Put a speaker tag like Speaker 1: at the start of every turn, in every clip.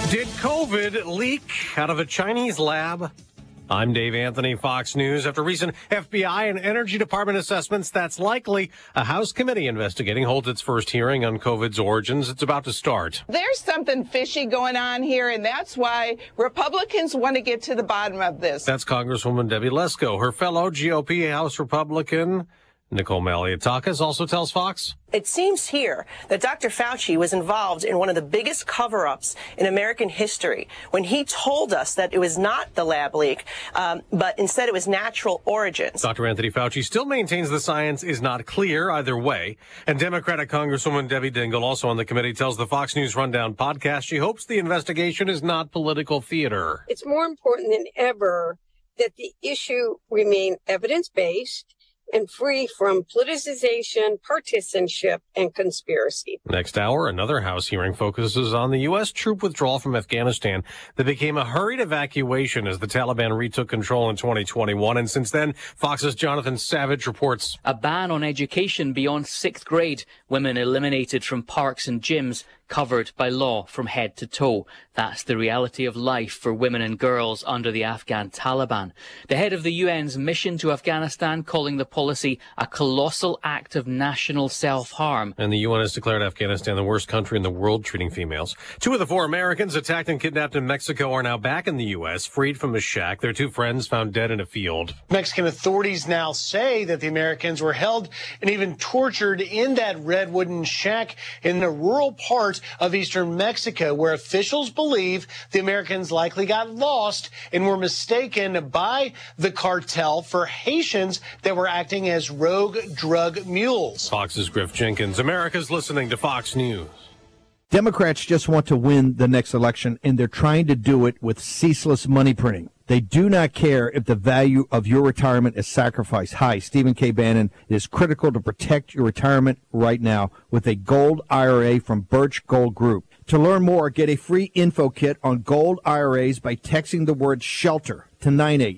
Speaker 1: Did COVID leak out of a Chinese lab? I'm Dave Anthony, Fox News. After recent FBI and Energy Department assessments, that's likely. A House committee investigating holds its first hearing on COVID's origins. It's about to start.
Speaker 2: There's something fishy going on here, and that's why Republicans want to get to the bottom of this.
Speaker 1: That's Congresswoman Debbie Lesko. Her fellow GOP House Republican Nicole Malliotakis also tells Fox.
Speaker 3: It seems here that Dr. Fauci was involved in one of the biggest cover-ups in American history when he told us that it was not the lab leak, but instead it was natural origins.
Speaker 1: Dr. Anthony Fauci still maintains the science is not clear either way. And Democratic Congresswoman Debbie Dingell, also on the committee, tells the Fox News Rundown podcast she hopes the investigation is not political theater.
Speaker 4: It's more important than ever that the issue remain evidence-based and free from politicization, partisanship, and conspiracy.
Speaker 1: Next hour, another House hearing focuses on the U.S. troop withdrawal from Afghanistan that became a hurried evacuation as the Taliban retook control in 2021. And since then, Fox's Jonathan Savage reports
Speaker 5: a ban on education beyond 6th grade, women eliminated from parks and gyms, covered by law from head to toe. That's the reality of life for women and girls under the Afghan Taliban. The head of the UN's mission to Afghanistan calling the policy a colossal act of national self-harm.
Speaker 1: And the UN has declared Afghanistan the worst country in the world treating females. 2 of the 4 Americans attacked and kidnapped in Mexico are now back in the U.S., freed from a shack. Their 2 friends found dead in a field.
Speaker 6: Mexican authorities now say that the Americans were held and even tortured in that red wooden shack in a rural part of eastern Mexico, where officials believe the Americans likely got lost and were mistaken by the cartel for Haitians that were acting as rogue drug mules.
Speaker 1: Fox's Griff Jenkins. America's listening to Fox News.
Speaker 7: Democrats just want to win the next election, and they're trying to do it with ceaseless money printing. They do not care if the value of your retirement is sacrificed. Hi, Stephen K. Bannon. It is critical to protect your retirement right now with a gold IRA from Birch Gold Group. To learn more, get a free info kit on gold IRAs by texting the word SHELTER to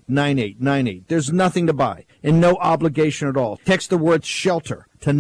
Speaker 7: 989898. There's nothing to buy and no obligation at all. Text the word SHELTER to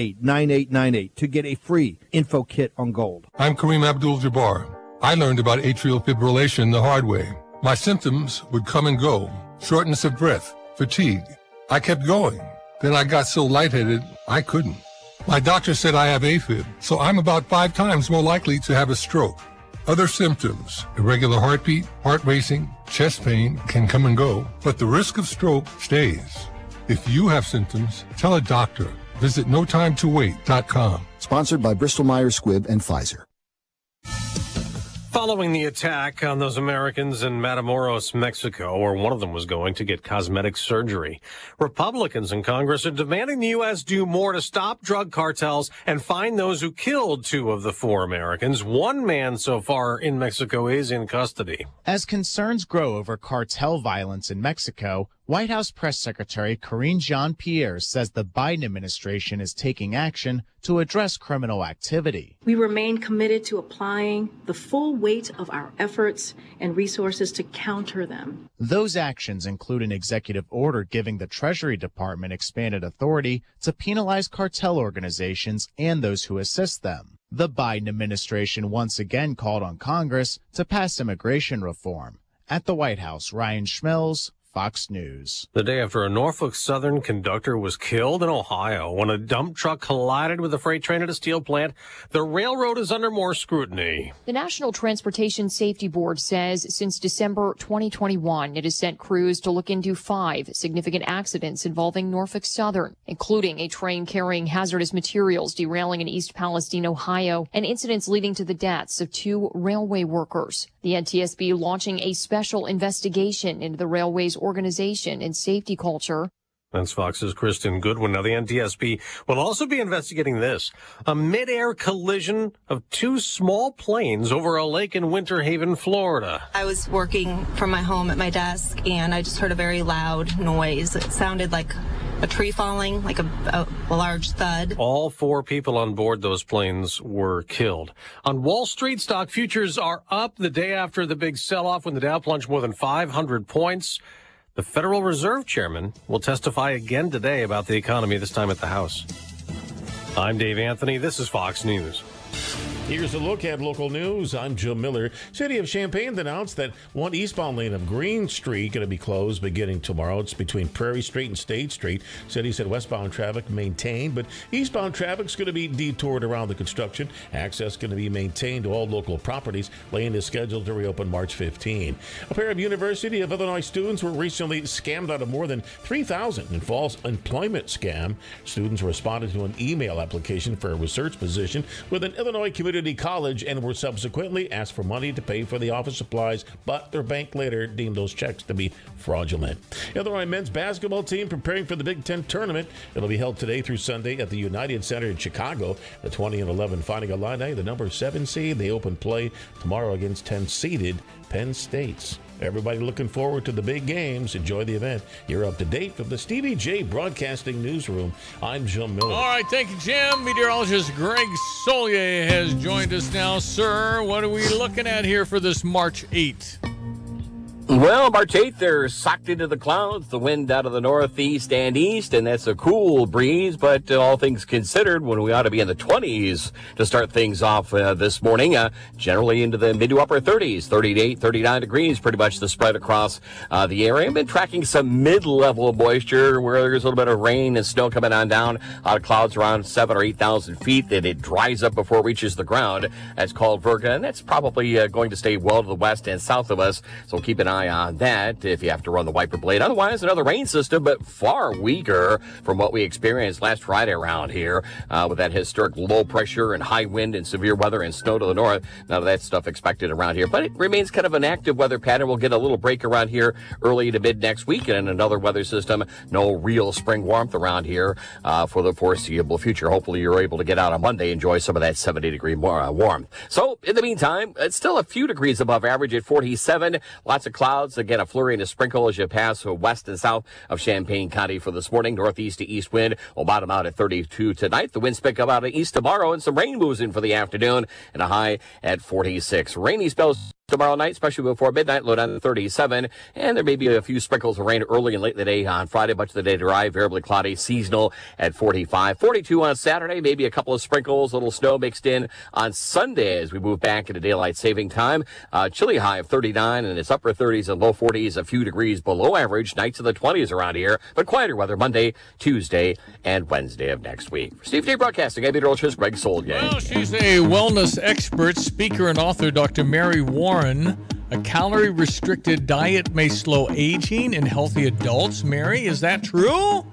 Speaker 7: 989898 to get a free info kit on gold.
Speaker 8: I'm Kareem Abdul-Jabbar. I learned about atrial fibrillation the hard way. My symptoms would come and go, shortness of breath, fatigue. I kept going. Then I got so lightheaded, I couldn't. My doctor said I have AFib, so I'm about 5 times more likely to have a stroke. Other symptoms, irregular heartbeat, heart racing, chest pain can come and go, but the risk of stroke stays. If you have symptoms, tell a doctor. Visit notimetowait.com.
Speaker 9: Sponsored by Bristol-Myers Squibb and Pfizer.
Speaker 1: Following the attack on those Americans in Matamoros, Mexico, where one of them was going to get cosmetic surgery, Republicans in Congress are demanding the U.S. do more to stop drug cartels and find those who killed 2 of the 4 Americans. 1 man so far in Mexico is in custody.
Speaker 10: As concerns grow over cartel violence in Mexico, White House Press Secretary Karine Jean-Pierre says the Biden administration is taking action to address criminal activity.
Speaker 11: We remain committed to applying the full weight of our efforts and resources to counter them.
Speaker 10: Those actions include an executive order giving the Treasury Department expanded authority to penalize cartel organizations and those who assist them. The Biden administration once again called on Congress to pass immigration reform. At the White House, Ryan Schmelz, Fox News.
Speaker 1: The day after a Norfolk Southern conductor was killed in Ohio when a dump truck collided with a freight train at a steel plant, the railroad is under more scrutiny.
Speaker 12: The National Transportation Safety Board says since December 2021, it has sent crews to look into 5 significant accidents involving Norfolk Southern, including a train carrying hazardous materials derailing in East Palestine, Ohio, and incidents leading to the deaths of 2 railway workers. The NTSB launching a special investigation into the railway's organization and safety culture.
Speaker 1: That's Fox's Kristen Goodwin. Now, the NTSB will also be investigating this. A mid-air collision of 2 small planes over a lake in Winter Haven, Florida.
Speaker 13: I was working from my home at my desk, and I just heard a very loud noise. It sounded like a tree falling, like a large thud.
Speaker 1: All 4 people on board those planes were killed. On Wall Street, stock futures are up the day after the big sell-off when the Dow plunged more than 500 points. The Federal Reserve Chairman will testify again today about the economy, this time at the House. I'm Dave Anthony. This is Fox News.
Speaker 14: Here's a look at local news. I'm Jim Miller. City of Champaign announced that one eastbound lane of Green Street going to be closed beginning tomorrow. It's between Prairie Street and State Street. City said westbound traffic maintained, but eastbound traffic's going to be detoured around the construction. Access going to be maintained to all local properties. Lane is scheduled to reopen March 15. A pair of University of Illinois students were recently scammed out of more than $3,000 in false employment scam. Students responded to an email application for a research position with an Illinois community college and were subsequently asked for money to pay for the office supplies, but their bank later deemed those checks to be fraudulent. Illinois men's basketball team preparing for the Big Ten tournament. It'll be held today through Sunday at the United Center in Chicago. The 20-11 Fighting Illini, the number 7 seed, they open play tomorrow against 10-seeded Penn State. Everybody looking forward to the big games. Enjoy the event. You're up to date from the Stevie J Broadcasting Newsroom. I'm Jim Miller.
Speaker 15: All right, thank you, Jim. Meteorologist Greg Solier has joined us now. Sir, what are we looking at here for this March 8th?
Speaker 16: Well, March 8th, they're socked into the clouds, the wind out of the northeast and east, and that's a cool breeze, but all things considered, when we ought to be in the 20s to start things off this morning, generally into the mid to upper 30s, 38, 39 degrees, pretty much the spread across the area. I've been tracking some mid-level moisture where there's a little bit of rain and snow coming on down out of clouds around 7,000 or 8,000 feet, then it dries up before it reaches the ground. That's called Virga, and that's probably going to stay well to the west and south of us, so keep an eye on that if you have to run the wiper blade. Otherwise, another rain system, but far weaker from what we experienced last Friday around here with that historic low pressure and high wind and severe weather and snow to the north. None of that stuff expected around here, but it remains kind of an active weather pattern. We'll get a little break around here early to mid next week, and another weather system. No real spring warmth around here for the foreseeable future. Hopefully you're able to get out on Monday, enjoy some of that 70-degree warmth. So in the meantime, it's still a few degrees above average at 47. Lots of clouds. Again, a flurry and a sprinkle as you pass west and south of Champaign County for this morning. Northeast to east wind will bottom out at 32 tonight. The winds pick up out of east tomorrow, and some rain moves in for the afternoon, and a high at 46. Rainy spells tomorrow night, especially before midnight, low down to 37. And there may be a few sprinkles of rain early and late in the day on Friday. Much of the day dry, variably cloudy, seasonal at 45. 42 on Saturday, maybe a couple of sprinkles, a little snow mixed in on Sunday as we move back into daylight saving time. Chilly high of 39, and it's upper 30s and low 40s, a few degrees below average. Nights in the 20s around here, but quieter weather Monday, Tuesday, and Wednesday of next week. For Steve J Broadcasting, I'm meteorologist Greg Solier.
Speaker 15: Well, she's a wellness expert, speaker, and author, Dr. Mary Warren. A calorie-restricted diet may slow aging in healthy adults. Mary, is that true?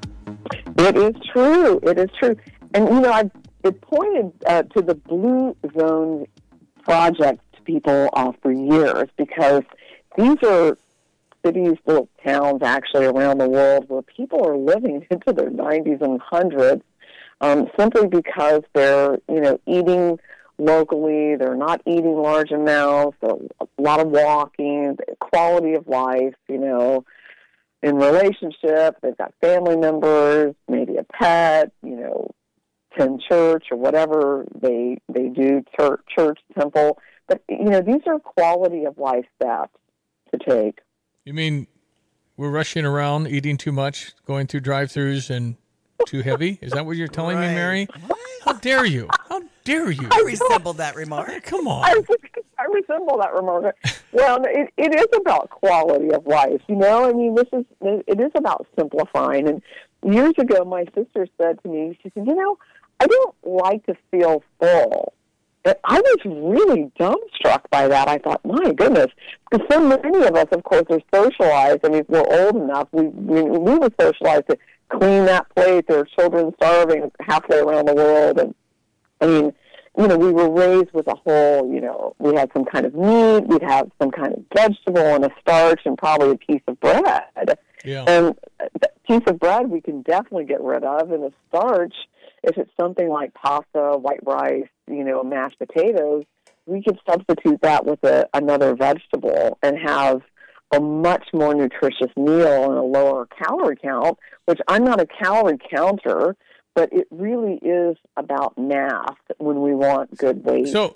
Speaker 17: It is true. It is true. And, you know, I've pointed to the Blue Zone project to people for years because these are cities, little towns actually around the world where people are living into their 90s and 100s simply because they're, you know, eating locally, they're not eating large amounts, a lot of walking, quality of life, you know, in relationship, they've got family members, maybe a pet, you know, attend church or whatever they do, church, temple. But, you know, these are quality of life steps to take.
Speaker 15: You mean we're rushing around, eating too much, going through drive-thrus and too heavy? Is that what you're telling me, Mary? How dare you? How dare you?
Speaker 18: I resemble that remark.
Speaker 15: Come on.
Speaker 17: I resemble that remark. Well, it is about quality of life, you know? I mean, it is about simplifying. And years ago, my sister said to me, she said, you know, I don't like to feel full. And I was really dumbstruck by that. I thought, my goodness, because so many of us, of course, are socialized. I mean, if we're old enough, we were socialized to clean that plate. There are children starving halfway around the world. And, I mean, you know, we were raised with a whole, you know, we had some kind of meat, we'd have some kind of vegetable and a starch and probably a piece of bread.
Speaker 15: Yeah.
Speaker 17: And that piece of bread we can definitely get rid of, and the starch, if it's something like pasta, white rice, you know, mashed potatoes, we could substitute that with another vegetable and have a much more nutritious meal and a lower calorie count, which I'm not a calorie counter, but it really is about math when we want good weight.
Speaker 15: So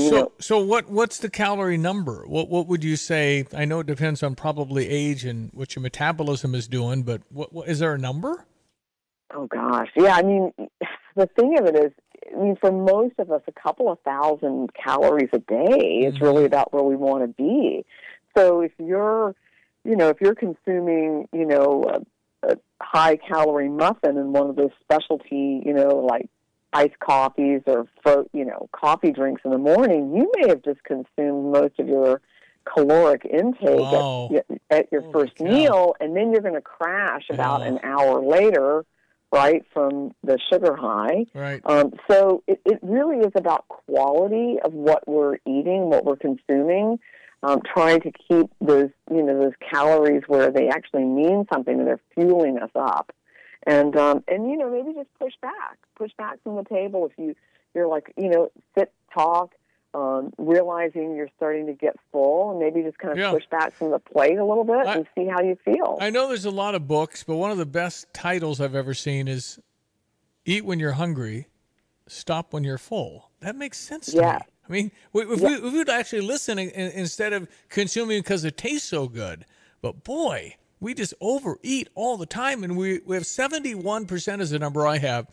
Speaker 15: what's the calorie number? What would you say? I know it depends on probably age and what your metabolism is doing, but what is there a number?
Speaker 17: Oh gosh, yeah. I mean, the thing of it is, I mean, for most of us, a couple of thousand calories a day is really about where we want to be. So if you're, if you're consuming, a high-calorie muffin and one of those specialty, like iced coffees or, coffee drinks in the morning, you may have just consumed most of your caloric intake at your first meal, and then you're going to crash about an hour later, right, from the sugar high.
Speaker 15: Right.
Speaker 17: So it really is about quality of what we're eating, what we're consuming, trying to keep those calories where they actually mean something and they're fueling us up. And maybe just push back from the table if you're like, sit, talk, realizing you're starting to get full, and maybe just kind of push back from the plate a little bit and see how you feel.
Speaker 15: I know there's a lot of books, but one of the best titles I've ever seen is Eat When You're Hungry, Stop When You're Full. That makes sense to me. I mean, if we would actually listen instead of consuming because it tastes so good. But boy, we just overeat all the time, and we have 71% is the number I have.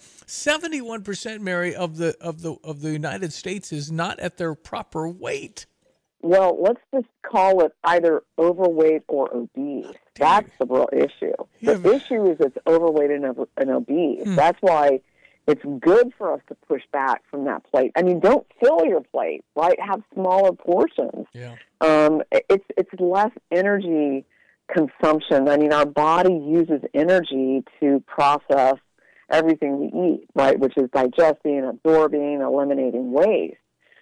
Speaker 15: 71%, Mary, of the United States is not at their proper weight.
Speaker 17: Well, let's just call it either overweight or obese. That's the real issue. The issue is it's overweight and obese. That's why it's good for us to push back from that plate. I mean, don't fill your plate, right? Have smaller portions.
Speaker 15: Yeah.
Speaker 17: It's less energy consumption. I mean, our body uses energy to process everything we eat, right, which is digesting, absorbing, eliminating waste.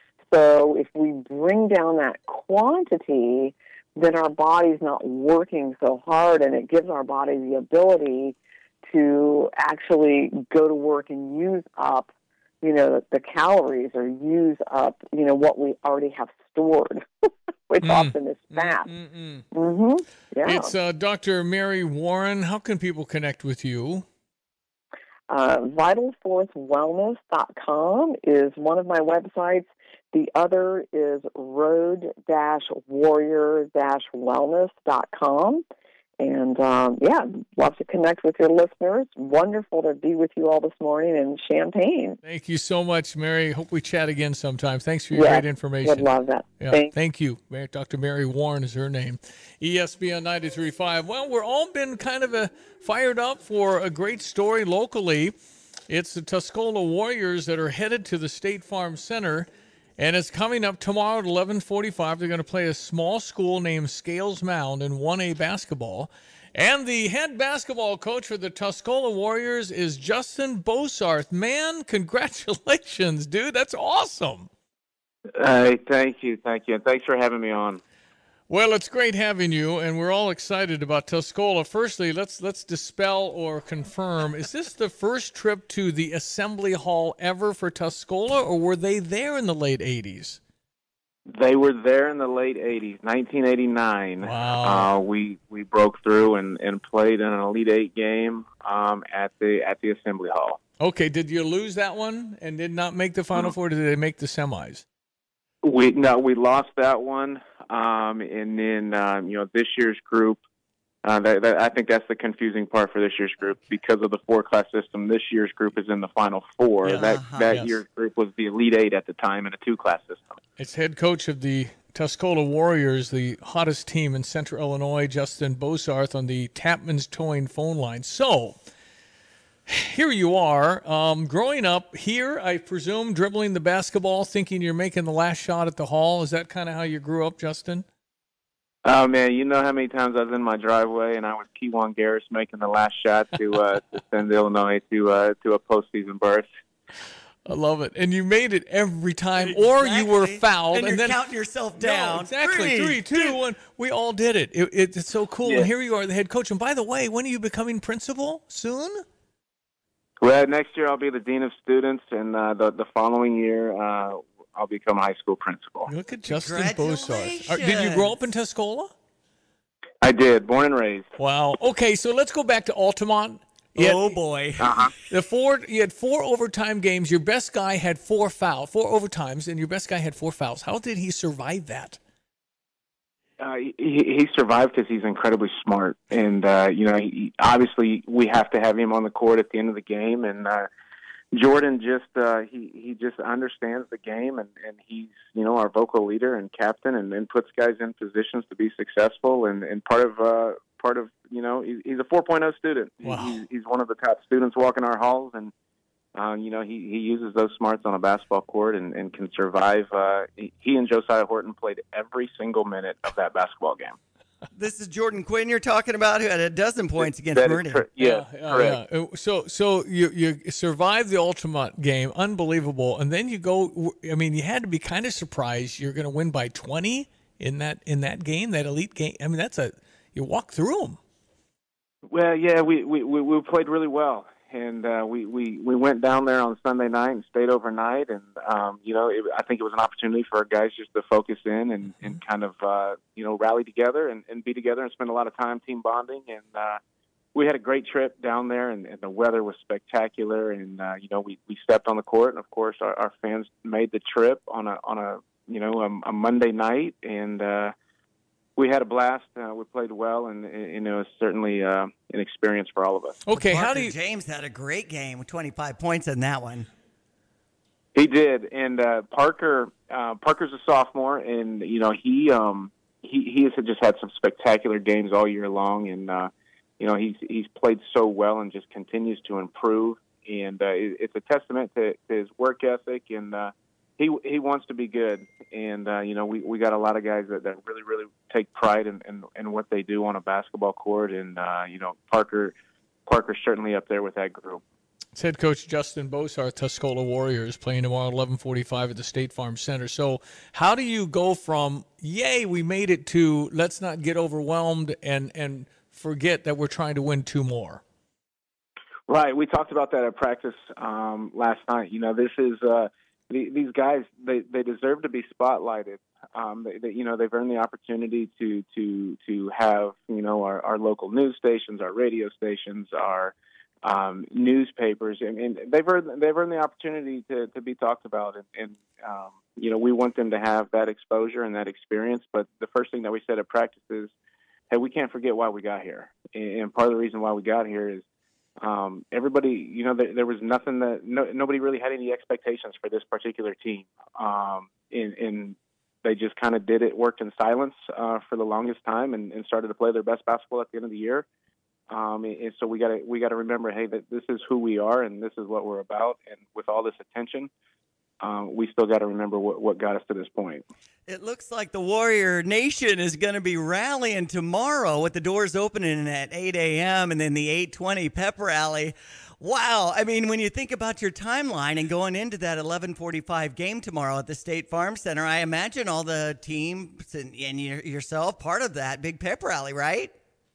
Speaker 17: So if we bring down that quantity, then our body's not working so hard, and it gives our body the ability to actually go to work and use up, the calories, or use up, what we already have stored, which often is fat. Yeah.
Speaker 15: It's Dr. Mary Warren. How can people connect with you?
Speaker 17: VitalForceWellness.com is one of my websites. The other is road-warrior-wellness.com. And, love to connect with your listeners. Wonderful to be with you all this morning in Champaign.
Speaker 15: Thank you so much, Mary. Hope we chat again sometime. Thanks for your great information.
Speaker 17: Would love that.
Speaker 15: Yeah, thank you. Dr. Mary Warren is her name. ESPN 93.5. Well, we're all been kind of fired up for a great story locally. It's the Tuscola Warriors that are headed to the State Farm Center. And it's coming up tomorrow at 11:45. They're going to play a small school named Scales Mound in 1A basketball. And the head basketball coach for the Tuscola Warriors is Justin Bosarth. Man, congratulations, dude. That's awesome.
Speaker 18: Thank you. And thanks for having me on.
Speaker 15: Well, it's great having you, and we're all excited about Tuscola. Firstly, let's dispel or confirm, is this the first trip to the Assembly Hall ever for Tuscola, or were they there in the late 80s?
Speaker 18: They were there in the late 80s, 1989.
Speaker 15: Wow.
Speaker 18: We broke through and played in an Elite Eight game at the Assembly Hall.
Speaker 15: Okay, did you lose that one and did not make the Final Four, or did they make the semis?
Speaker 18: We lost that one. And then, this year's group, I think that's the confusing part for this year's group because of the four-class system. This year's group is in the Final Four.
Speaker 15: Yes.
Speaker 18: That year's group was the Elite Eight at the time in a two-class system.
Speaker 15: It's head coach of the Tuscola Warriors, the hottest team in Central Illinois, Justin Bosarth, on the Tapman's Towing phone line. So, here you are, growing up here, I presume, dribbling the basketball, thinking you're making the last shot at the Hall. Is that kind of how you grew up, Justin?
Speaker 18: Oh, man, you know how many times I was in my driveway and I was Kewan Garris making the last shot to send Illinois to a postseason berth.
Speaker 15: I love it. And you made it every time, or you were fouled.
Speaker 19: And you're
Speaker 15: then
Speaker 19: counting yourself down.
Speaker 15: No, exactly. 3, 2, 1. We all did it. It's so cool.
Speaker 18: Yeah.
Speaker 15: And here you are, the head coach. And by the way, when are you becoming principal? Soon?
Speaker 18: Well, next year I'll be the dean of students, and the following year I'll become a high school principal.
Speaker 15: Look at Justin Bosarth. Did you grow up in Tuscola?
Speaker 18: I did, born and raised.
Speaker 15: Wow. Okay, so let's go back to Altamont.
Speaker 19: Boy.
Speaker 18: Uh-huh.
Speaker 15: You had 4 overtime games. Your best guy had 4 overtimes, and your best guy had 4 fouls. How did he survive that?
Speaker 18: He survived because he's incredibly smart, and obviously we have to have him on the court at the end of the game, and Jordan just he just understands the game, and he's our vocal leader and captain, and puts guys in positions to be successful. And part of he's a 4.0 student.
Speaker 15: Wow.
Speaker 18: He's one of the top students walking our halls, and he uses those smarts on a basketball court and can survive. He and Josiah Horton played every single minute of that basketball game.
Speaker 20: This is Jordan Quinn you're talking about, who had a dozen points against Murray.
Speaker 18: Correct.
Speaker 15: So you survived the Ultimate game, unbelievable, and then you go. I mean, you had to be kind of surprised you're going to win by 20 in that game, that elite game. I mean, you walk through them.
Speaker 18: Well, yeah, we played really well, and we went down there on Sunday night and stayed overnight, and I think it was an opportunity for our guys just to focus in and kind of rally together and be together and spend a lot of time team bonding, and we had a great trip down there, and the weather was spectacular, and we stepped on the court, and of course our fans made the trip on a Monday night, and we had a blast. We played well, and it was certainly an experience for all of us.
Speaker 15: Okay,
Speaker 20: Parker James had a great game with 25 points in that one.
Speaker 18: He did, and Parker's a sophomore, and he has just had some spectacular games all year long, and he's played so well and just continues to improve, and it's a testament to his work ethic, and he wants to be good, and we got a lot of guys that really take pride in what they do on a basketball court, and Parker's certainly up there with that group.
Speaker 15: It's head coach Justin Bosarth, Tuscola Warriors, playing tomorrow at 11:45 at the State Farm Center. So how do you go from, yay, we made it, to let's not get overwhelmed and forget that we're trying to win 2 more?
Speaker 18: Right. We talked about that at practice last night. This is these guys, they deserve to be spotlighted. They've earned the opportunity to have our local news stations, our radio stations, our newspapers, and they've earned the opportunity to be talked about, and we want them to have that exposure and that experience. But the first thing that we said at practice is, hey, we can't forget why we got here, and part of the reason why we got here is everybody, there was nothing that nobody really had any expectations for this particular team, and they just kind of worked in silence for the longest time, and started to play their best basketball at the end of the year. And so we got to remember, hey, that this is who we are, and this is what we're about. And with all this attention, we still got to remember what got us to this point.
Speaker 20: It looks like the Warrior Nation is going to be rallying tomorrow with the doors opening at 8 a.m. and then the 8:20 pep rally. Wow. I mean, when you think about your timeline and going into that 11:45 game tomorrow at the State Farm Center, I imagine all the teams and yourself part of that big pep rally, right?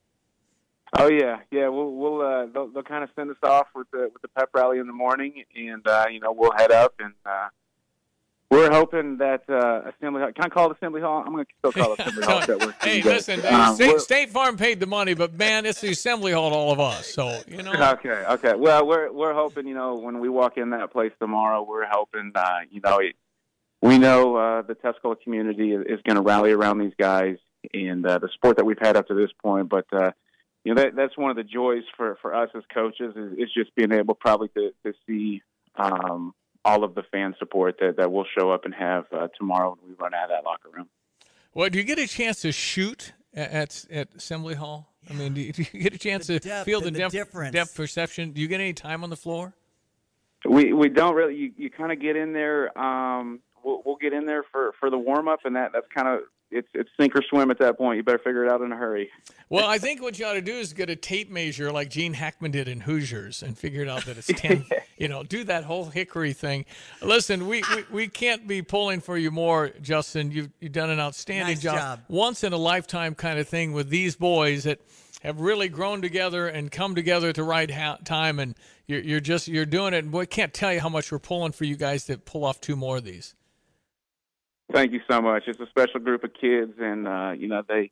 Speaker 18: Oh yeah. We'll they'll kind of send us off with the pep rally in the morning, and we'll head up, and we're hoping that Assembly Hall. Can I call it Assembly Hall? I'm going to still call it Assembly Hall.
Speaker 15: Hey, listen, State Farm paid the money, but man, it's the Assembly Hall to all of us. So
Speaker 18: Okay. Well, we're hoping when we walk in that place tomorrow, we're hoping we know the Tuscola community is going to rally around these guys and the support that we've had up to this point, but. That's one of the joys for us as coaches is just being able probably to see all of the fan support that we'll show up and have tomorrow when we run out of that locker room.
Speaker 15: Well, do you get a chance to shoot at Assembly Hall? I mean, do you get a chance to feel the depth perception? Do you get any time on the floor?
Speaker 18: We don't really. You kind of get in there. We'll get in there for the warm up, and that's kind of. It's sink or swim at that point. You better figure it out in a hurry.
Speaker 15: Well, I think what you ought to do is get a tape measure like Gene Hackman did in Hoosiers and figure it out that it's 10. Do that whole hickory thing. Listen, we can't be pulling for you more, Justin. You've done an outstanding job. Once in a lifetime kind of thing with these boys that have really grown together and come together at the right time, and you're doing it. And we can't tell you how much we're pulling for you guys to pull off 2 more of these.
Speaker 18: Thank you so much. It's a special group of kids, and they.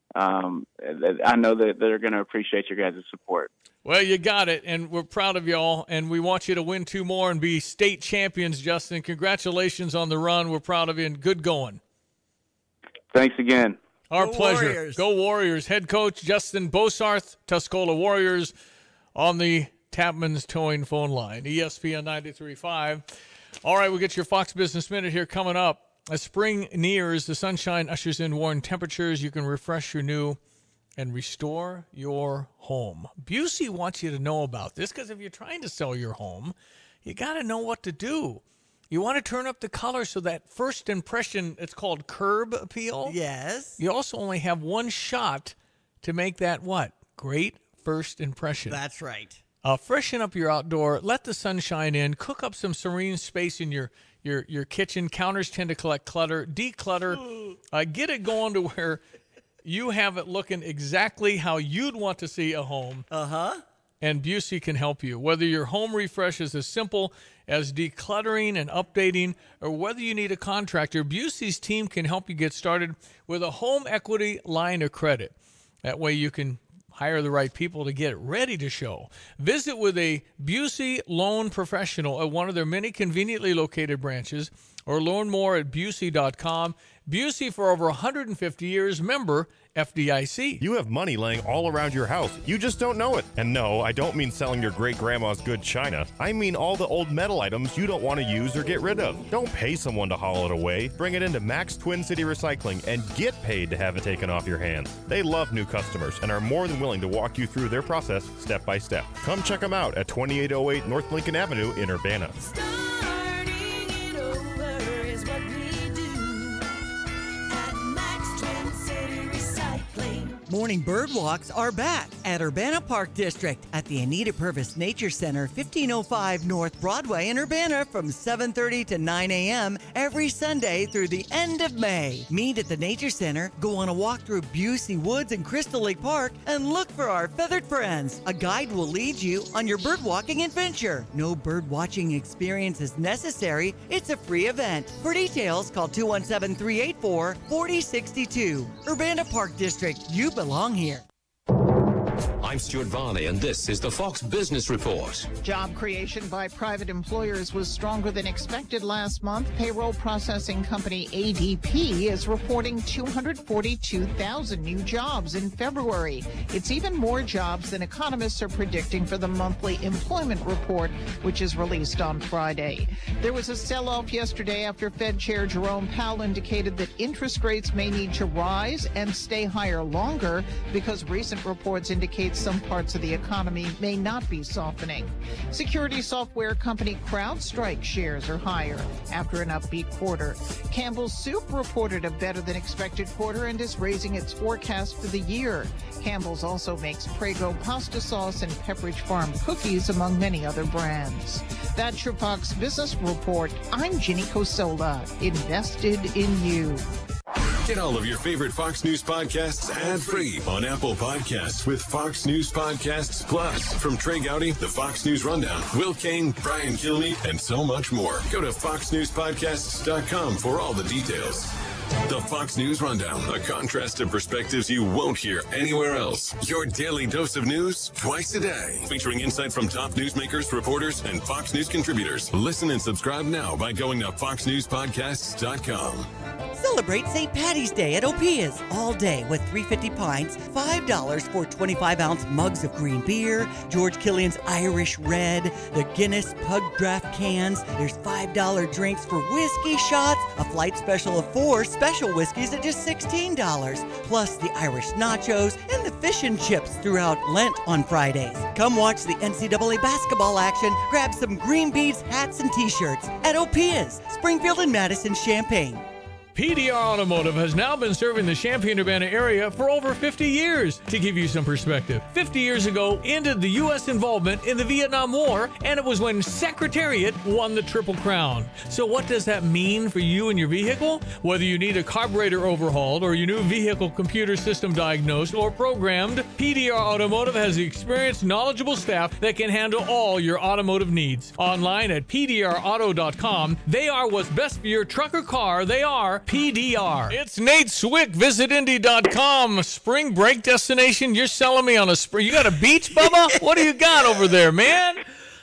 Speaker 18: I know that they're going to appreciate your guys' support.
Speaker 15: Well, you got it, and we're proud of y'all, and we want you to win 2 more and be state champions, Justin. Congratulations on the run. We're proud of you, and good going.
Speaker 18: Thanks again.
Speaker 15: Our
Speaker 20: Go
Speaker 15: pleasure.
Speaker 20: Warriors.
Speaker 15: Go Warriors. Head coach Justin Bosarth, Tuscola Warriors, on the Tapman's Towing phone line, ESPN 93.5. All right, we'll get your Fox Business Minute here coming up. As spring nears, the sunshine ushers in warm temperatures. You can refresh your new and restore your home. Busey wants you to know about this because if you're trying to sell your home, you got to know what to do. You want to turn up the color so that first impression, it's called curb appeal.
Speaker 20: Yes.
Speaker 15: You also only have one shot to make that what? Great first impression.
Speaker 20: That's right.
Speaker 15: Freshen up your outdoor, let the sun shine in, cook up some serene space in your kitchen. Counters tend to collect clutter. Declutter. Get it going to where you have it looking exactly how you'd want to see a home.
Speaker 20: Uh-huh.
Speaker 15: And Busey can help you. Whether your home refresh is as simple as decluttering and updating, or whether you need a contractor, Busey's team can help you get started with a home equity line of credit. That way you can hire the right people to get it ready to show. Visit with a Busey loan professional at one of their many conveniently located branches, or learn more at Busey.com. Busey for over 150 years, member FDIC.
Speaker 21: You have money laying all around your house. You just don't know it. And no, I don't mean selling your great-grandma's good china. I mean all the old metal items you don't want to use or get rid of. Don't pay someone to haul it away. Bring it into Max Twin City Recycling and get paid to have it taken off your hands. They love new customers and are more than willing to walk you through their process step by step. Come check them out at 2808 North Lincoln Avenue in Urbana.
Speaker 22: Morning bird walks are back at Urbana Park District at the Anita Purvis Nature Center, 1505 North Broadway in Urbana from 7:30 to 9 a.m. every Sunday through the end of May. Meet at the Nature Center, go on a walk through Busey Woods and Crystal Lake Park, and look for our feathered friends. A guide will lead you on your bird walking adventure. No bird watching experience is necessary. It's a free event. For details, call 217-384-4062. Urbana Park District, you belong here.
Speaker 23: I'm Stuart Varney, and this is the Fox Business Report.
Speaker 24: Job creation by private employers was stronger than expected last month. Payroll processing company ADP is reporting 242,000 new jobs in February. It's even more jobs than economists are predicting for the monthly employment report, which is released on Friday. There was a sell-off yesterday after Fed Chair Jerome Powell indicated that interest rates may need to rise and stay higher longer because recent reports indicate some parts of the economy may not be softening. Security software company CrowdStrike shares are higher after an upbeat quarter. Campbell's Soup reported a better than expected quarter and is raising its forecast for the year. Campbell's also makes Prego pasta sauce and Pepperidge Farm cookies, among many other brands. That's your Fox Business Report. I'm Ginny Cosola, invested in you.
Speaker 25: Get all of your favorite Fox News podcasts ad-free on Apple Podcasts with Fox News Podcasts Plus. From Trey Gowdy, the Fox News Rundown, Will Kane, Brian Kilmeade, and so much more. Go to foxnewspodcasts.com for all the details. The Fox News Rundown, a contrast of perspectives you won't hear anywhere else. Your daily dose of news twice a day, featuring insight from top newsmakers, reporters, and Fox News contributors. Listen and subscribe now by going to foxnewspodcasts.com.
Speaker 22: Celebrate St. Patty's Day at Opia's all day with 350 pints, $5 for 25-ounce mugs of green beer, George Killian's Irish Red, the Guinness Pug Draft cans. There's $5 drinks for whiskey shots, a flight special of 4 special whiskeys at just $16, plus the Irish nachos and the fish and chips throughout Lent on Fridays. Come watch the NCAA basketball action, grab some Green Beads hats and t-shirts at Opia's, Springfield and Madison, Champaign.
Speaker 15: PDR Automotive has now been serving the Champaign-Urbana area for over 50 years. To give you some perspective, 50 years ago ended the U.S. involvement in the Vietnam War, and it was when Secretariat won the Triple Crown. So what does that mean for you and your vehicle? Whether you need a carburetor overhauled or your new vehicle computer system diagnosed or programmed, PDR Automotive has the experienced, knowledgeable staff that can handle all your automotive needs. Online at pdrauto.com, they are what's best for your truck or car. They are PDR. It's Nate Swick. Visit Indy.com. Spring break destination. You're selling me on a spring. You got a beach, Bubba? What do you got over there, man?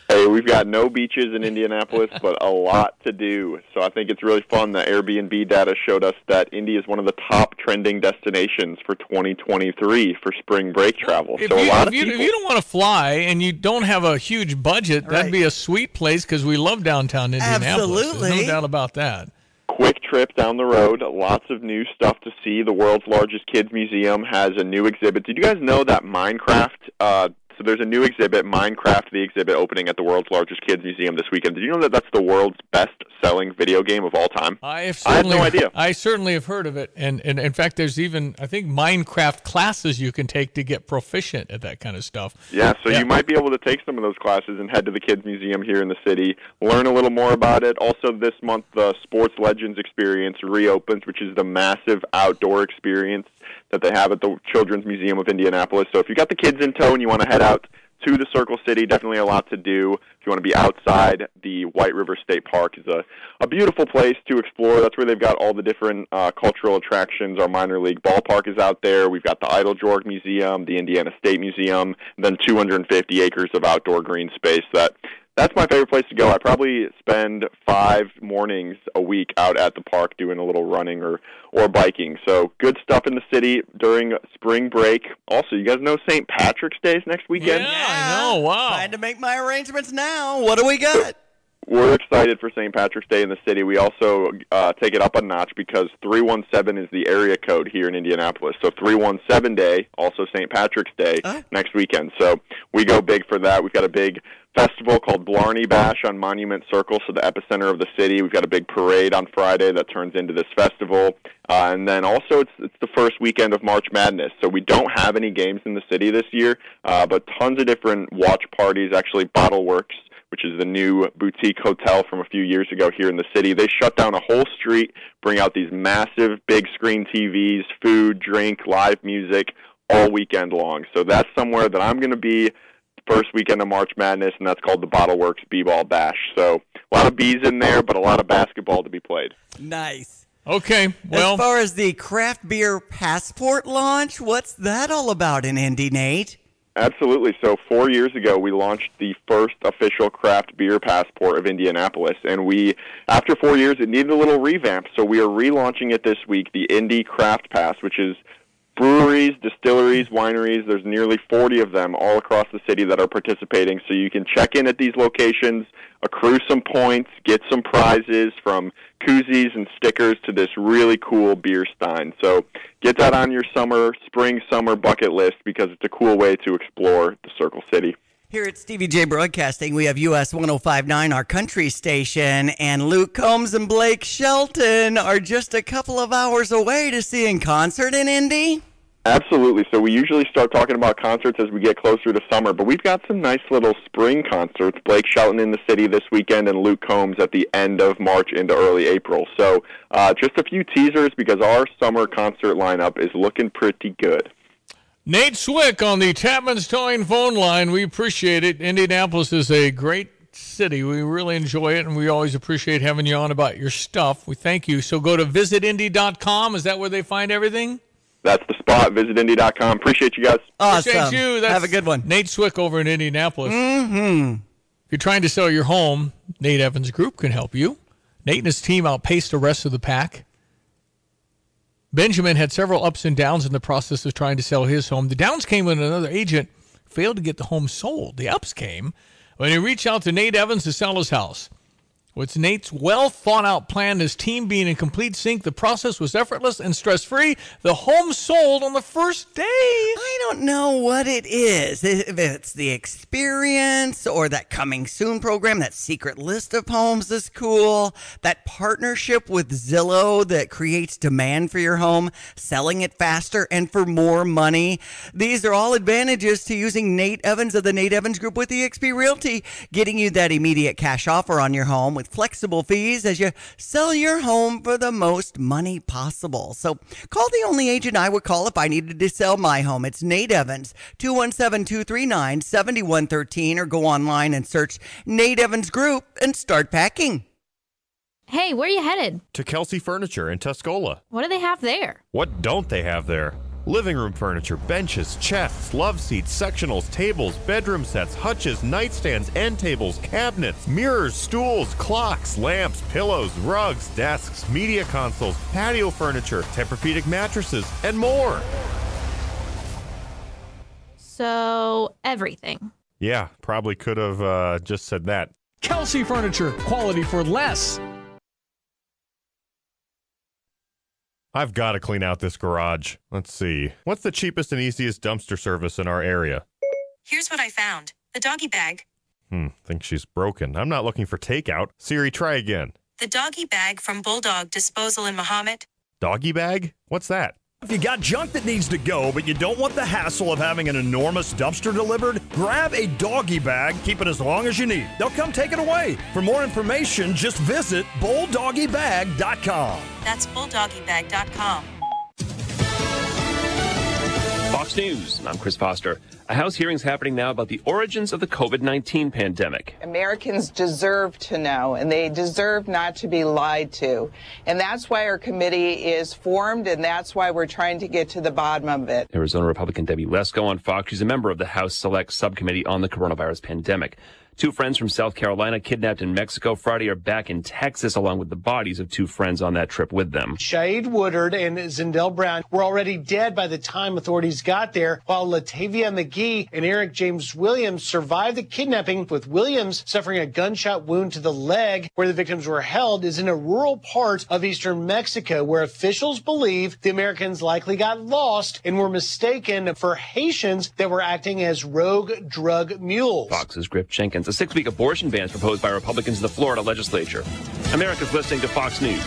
Speaker 2: Hey, we've got no beaches in Indianapolis, but a lot to do. So I think it's really fun. The Airbnb data showed us that Indy is one of the top trending destinations for 2023 for spring break travel.
Speaker 15: If you don't want to fly and you don't have a huge budget, that'd be a sweet place because we love downtown Indianapolis.
Speaker 20: Absolutely.
Speaker 15: There's no doubt about that.
Speaker 2: Quick trip down the road, lots of new stuff to see. The world's largest kids museum has a new exhibit. Did you guys know that Minecraft, so there's a new exhibit, Minecraft, the exhibit, opening at the world's largest kids museum this weekend. Did you know that that's the world's best-selling video game of all time? I had no idea.
Speaker 15: I certainly have heard of it. And in fact, there's even, I think, Minecraft classes you can take to get proficient at that kind of stuff.
Speaker 2: Yeah, so you might be able to take some of those classes and head to the Kids Museum here in the city, learn a little more about it. Also, this month, the Sports Legends Experience reopens, which is the massive outdoor experience that they have at the Children's Museum of Indianapolis. So if you got the kids in tow and you want to head out to the Circle City, definitely a lot to do. If you want to be outside, the White River State Park is a beautiful place to explore. That's where they've got all the different cultural attractions. Our minor league ballpark is out there. We've got the Eiteljorg Museum, the Indiana State Museum, and then 250 acres of outdoor green space. That's my favorite place to go. I probably spend 5 mornings a week out at the park doing a little running or biking. So good stuff in the city during spring break. Also, you guys know St. Patrick's Day is next weekend?
Speaker 15: Yeah, I know. Wow.
Speaker 20: Trying to make my arrangements now. What do we got?
Speaker 2: We're excited for St. Patrick's Day in the city. We also take it up a notch because 317 is the area code here in Indianapolis. So 317 Day, also St. Patrick's Day next weekend. So we go big for that. We've got a big festival called Blarney Bash on Monument Circle, so the epicenter of the city. We've got a big parade on Friday that turns into this festival. And then also it's the first weekend of March Madness. So we don't have any games in the city this year, but tons of different watch parties. Actually, Bottleworks, which is the new boutique hotel from a few years ago here in the city. They shut down a whole street, bring out these massive big screen TVs, food, drink, live music all weekend long. So that's somewhere that I'm going to be first weekend of March Madness, and that's called the Bottleworks B-Ball Bash. So a lot of bees in there, but a lot of basketball to be played.
Speaker 20: Nice.
Speaker 15: Okay, well.
Speaker 20: As far as the craft beer passport launch, what's that all about in Indy, Nate?
Speaker 2: Absolutely. So 4 years ago, we launched the first official craft beer passport of Indianapolis. And after 4 years, it needed a little revamp. So we are relaunching it this week, the Indy Craft Pass, which is breweries, distilleries, wineries. There's nearly 40 of them all across the city that are participating. So you can check in at these locations, accrue some points, get some prizes from koozies and stickers to this really cool beer stein. So get that on your spring-summer bucket list because it's a cool way to explore the Circle City.
Speaker 20: Here at Stevie J Broadcasting, we have US 105.9, our country station, and Luke Combs and Blake Shelton are just a couple of hours away to see in concert in Indy.
Speaker 2: Absolutely. So we usually start talking about concerts as we get closer to summer, but we've got some nice little spring concerts. Blake Shelton in the city this weekend and Luke Combs at the end of March into early April. So just a few teasers because our summer concert lineup is looking pretty good.
Speaker 15: Nate Swick on the Tapman's Towing phone line. We appreciate it. Indianapolis is a great city. We really enjoy it, and we always appreciate having you on about your stuff. We thank you. So go to visitindy.com. Is that where they find everything?
Speaker 2: That's the spot, visitindy.com. Appreciate you guys.
Speaker 20: Awesome.
Speaker 15: Appreciate you.
Speaker 20: Have a good one.
Speaker 15: Nate Swick over in Indianapolis.
Speaker 20: Mm-hmm.
Speaker 15: If you're trying to sell your home, Nate Evans Group can help you. Nate and his team outpaced the rest of the pack. Benjamin had several ups and downs in the process of trying to sell his home. The downs came when another agent failed to get the home sold. The ups came when he reached out to Nate Evans to sell his house. With Nate's well-thought-out plan and his team being in complete sync, the process was effortless and stress-free. The home sold on the first day.
Speaker 20: I don't know what it is. If it's the experience or that coming soon program, that secret list of homes is cool. That partnership with Zillow that creates demand for your home, selling it faster and for more money. These are all advantages to using Nate Evans of the Nate Evans Group with eXp Realty, getting you that immediate cash offer on your home with flexible fees as you sell your home for the most money possible. So call the only agent I would call if I needed to sell my home. It's Nate Evans, 217-239-7113, or go online and search Nate Evans Group and start packing.
Speaker 3: Hey, where are you headed?
Speaker 21: To Kelsey Furniture in Tuscola.
Speaker 3: What do they have there?
Speaker 21: What don't they have there? Living room furniture, benches, chests, love seats, sectionals, tables, bedroom sets, hutches, nightstands, end tables, cabinets, mirrors, stools, clocks, lamps, pillows, rugs, desks, media consoles, patio furniture, Tempur-Pedic mattresses, and more.
Speaker 3: So, everything.
Speaker 21: Yeah, probably could have just said that.
Speaker 4: Kelsey Furniture, quality for less.
Speaker 21: I've got to clean out this garage. Let's see. What's the cheapest and easiest dumpster service in our area?
Speaker 5: Here's what I found. The doggy bag.
Speaker 21: Think she's broken. I'm not looking for takeout. Siri, try again.
Speaker 5: The doggy bag from Bulldog Disposal in Mahomet.
Speaker 21: Doggy bag? What's that?
Speaker 6: If you got junk that needs to go, but you don't want the hassle of having an enormous dumpster delivered, grab a doggy bag, keep it as long as you need. They'll come take it away. For more information, just visit bulldoggybag.com.
Speaker 5: That's bulldoggybag.com.
Speaker 7: Fox News, I'm Chris Foster. A House hearing is happening now about the origins of the COVID-19 pandemic.
Speaker 26: Americans deserve to know, and they deserve not to be lied to. And that's why our committee is formed, and that's why we're trying to get to the bottom of it.
Speaker 7: Arizona Republican Debbie Lesko on Fox. She's a member of the House Select Subcommittee on the Coronavirus Pandemic. Two friends from South Carolina kidnapped in Mexico Friday are back in Texas, along with the bodies of two friends on that trip with them.
Speaker 27: Shaid Woodard and Zindell Brown were already dead by the time authorities got there, while Latavia McGee and Eric James Williams survived the kidnapping, with Williams suffering a gunshot wound to the leg. Where the victims were held is in a rural part of eastern Mexico, where officials believe the Americans likely got lost and were mistaken for Haitians that were acting as rogue drug mules.
Speaker 7: Fox's Griff Jenkins. A 6-week abortion ban is proposed by Republicans in the Florida legislature. America's listening to Fox News.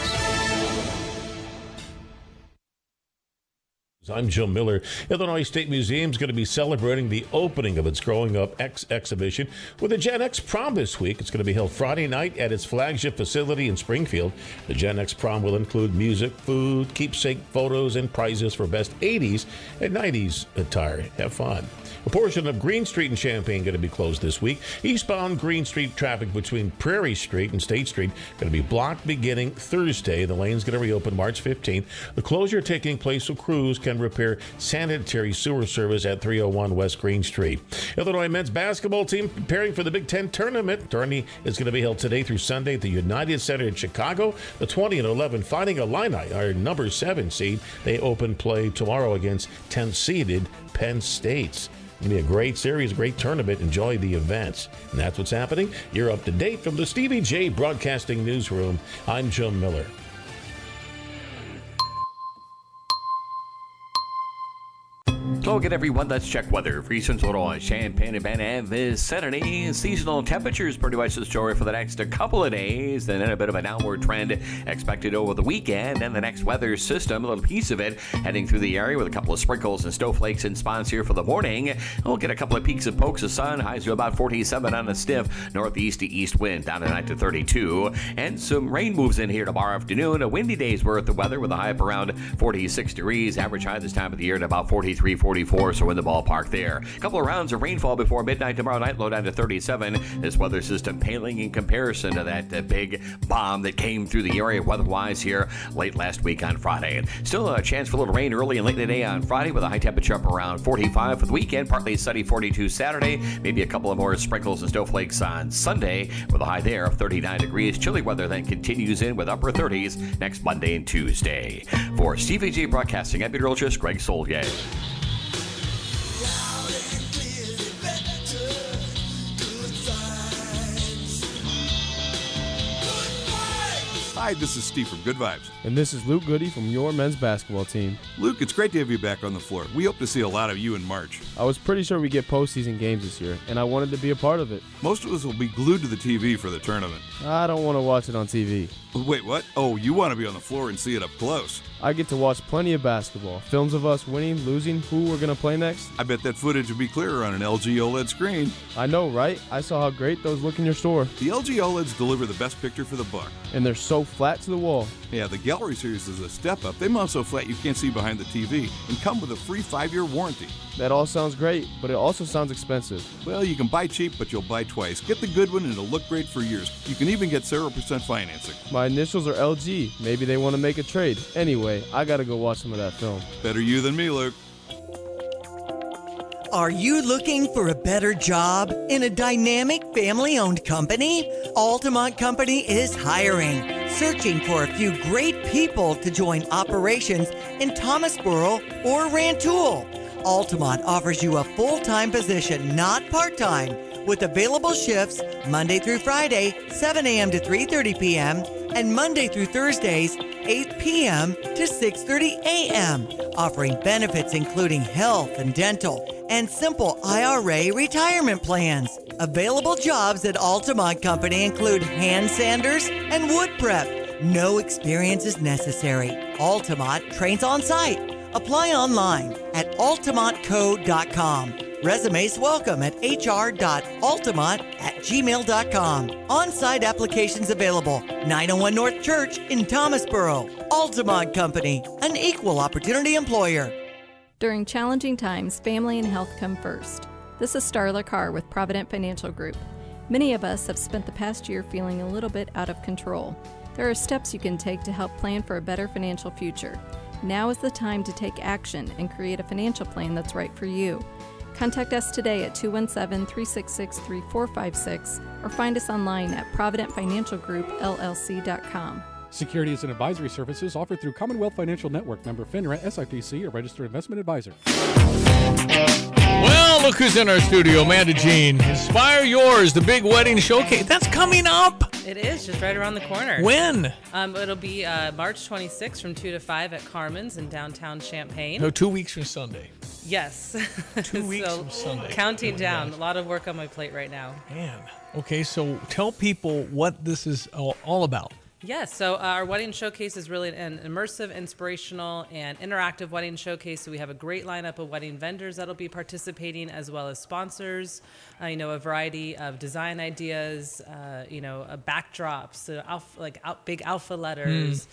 Speaker 14: I'm Joe Miller. Illinois State Museum is going to be celebrating the opening of its Growing Up X exhibition with a Gen X prom this week. It's going to be held Friday night at its flagship facility in Springfield. The Gen X prom will include music, food, keepsake photos, and prizes for best 80s and 90s attire. Have fun. A portion of Green Street in Champaign going to be closed this week. Eastbound Green Street traffic between Prairie Street and State Street going to be blocked beginning Thursday. The lane's going to reopen March 15th. The closure taking place so crews can repair sanitary sewer service at 301 West Green Street. Illinois men's basketball team preparing for the Big Ten tournament. Tourney is going to be held today through Sunday at the United Center in Chicago. The 20-11 Fighting Illini are number 7 seed. They open play tomorrow against 10th seeded Penn State. It's going to be a great series, great tournament. Enjoy the events. And that's what's happening. You're up to date from the Stevie J Broadcasting Newsroom. I'm Joe Miller.
Speaker 16: Hello again, everyone. Let's check weather for Eastern Illinois, Champaign, and vicinity. Seasonal temperatures pretty much the story for the next couple of days. Then a bit of an downward trend expected over the weekend. And the next weather system, a little piece of it, heading through the area with a couple of sprinkles and snowflakes in spots here for the morning. We'll get a couple of peaks and pokes of sun. Highs to about 47 on a stiff northeast to east wind, down tonight to 32. And some rain moves in here tomorrow afternoon. A windy day's worth of weather with a high up around 46 degrees. Average high this time of the year at about 43, 44, so in the ballpark there. A couple of rounds of rainfall before midnight tomorrow night, low down to 37. This weather system paling in comparison to that big bomb that came through the area weather-wise here late last week on Friday. Still a chance for a little rain early and late in the day on Friday with a high temperature up around 45 for the weekend. Partly sunny, 42 Saturday. Maybe a couple of more sprinkles and snowflakes on Sunday with a high there of 39 degrees. Chilly weather then continues in with upper 30s next Monday and Tuesday. For Stevie J Broadcasting, I'm meteorologist Greg Solgay.
Speaker 28: Hi, this is Steve from Good Vibes.
Speaker 29: And this is Luke Goody from your men's basketball team.
Speaker 28: Luke, it's great to have you back on the floor. We hope to see a lot of you in March.
Speaker 29: I was pretty sure we get postseason games this year, and I wanted to be a part of it.
Speaker 28: Most of us will be glued to the TV for the tournament.
Speaker 29: I don't want to watch it on TV.
Speaker 28: Wait, what? Oh, you want to be on the floor and see it up close.
Speaker 29: I get to watch plenty of basketball. Films of us winning, losing, who we're going to play next.
Speaker 28: I bet that footage would be clearer on an LG OLED screen.
Speaker 29: I know, right? I saw how great those look in your store.
Speaker 28: The LG OLEDs deliver the best picture for the buck.
Speaker 29: And they're so flat to the wall.
Speaker 28: Yeah, the Gallery Series is a step up. They mount so flat you can't see behind the TV and come with a free 5-year warranty.
Speaker 29: That all sounds great, but it also sounds expensive.
Speaker 28: Well, you can buy cheap, but you'll buy twice. Get the good one and it'll look great for years. You can even get 0% financing.
Speaker 29: My initials are LG. Maybe they want to make a trade. Anyway, I gotta go watch some of that film.
Speaker 28: Better you than me, Luke.
Speaker 22: Are you looking for a better job in a dynamic family-owned company? Altamont Company is hiring, searching for a few great people to join operations in Thomasboro or Rantoul. Altamont offers you a full-time position, not part-time, with available shifts Monday through Friday, 7 a.m. to 3:30 p.m., and Monday through Thursdays, 8 p.m. to 6:30 a.m., offering benefits including health and dental and simple IRA retirement plans. Available jobs at Altamont Company include hand sanders and wood prep. No experience is necessary. Altamont trains on site. Apply online at altamontco.com. Resumes welcome at hr.altamont@gmail.com. On-site applications available. 901 North Church in Thomasboro. Altamont Company, an equal opportunity employer.
Speaker 1: During challenging times, family and health come first. This is Starla Carr with Provident Financial Group. Many of us have spent the past year feeling a little bit out of control. There are steps you can take to help plan for a better financial future. Now is the time to take action and create a financial plan that's right for you. Contact us today at 217-366-3456 or find us online at providentfinancialgroupllc.com.
Speaker 8: Securities and advisory services offered through Commonwealth Financial Network, member FINRA, SIPC, a registered investment advisor.
Speaker 15: Well, look who's in our studio, Amanda Jean. Inspire Yours, the big wedding showcase. That's coming up.
Speaker 9: It is, just right around the corner.
Speaker 15: When?
Speaker 9: It'll be March 26th from 2 to 5 at Carmen's in downtown Champaign.
Speaker 15: No, 2 weeks from Sunday.
Speaker 9: Yes.
Speaker 15: 2 weeks from Sunday.
Speaker 9: Counting down. A lot of work on my plate right now.
Speaker 15: Man. Okay, so tell people what this is all about.
Speaker 9: Yes, so our wedding showcase is really an immersive, inspirational, and interactive wedding showcase. So we have a great lineup of wedding vendors that'll be participating, as well as sponsors. A variety of design ideas. Backdrops, big alpha letters.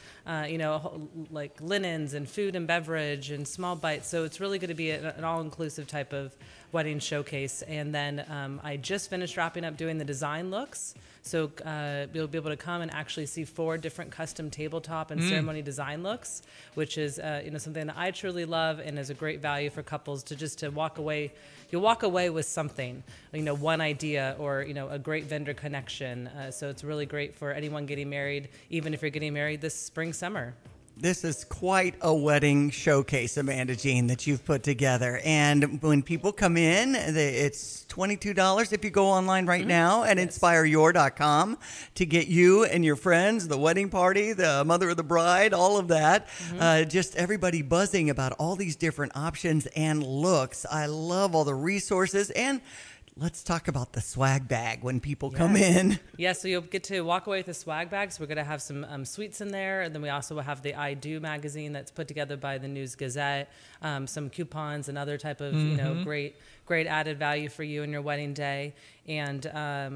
Speaker 9: Like linens and food and beverage and small bites. So it's really going to be an all-inclusive type of wedding showcase. And then I just finished wrapping up doing the design looks. So you'll be able to come and actually see 4 different custom tabletop and ceremony design looks, which is something that I truly love and is a great value for couples to walk away. You'll walk away with something, one idea or a great vendor connection. So it's really great for anyone getting married, even if you're getting married this spring, summer.
Speaker 20: This is quite a wedding showcase, Amanda Jean, that you've put together. And when people come in, it's $22 if you go online right now at inspireyour.com to get you and your friends, the wedding party, the mother of the bride, all of that. Just everybody buzzing about all these different options and looks. I love all the resources. And let's talk about the swag bag when people come in.
Speaker 9: Yeah, so you'll get to walk away with a swag bag. So we're going to have some sweets in there. And then we also will have the I Do magazine that's put together by the News Gazette, some coupons and other type of, great added value for you and your wedding day. And I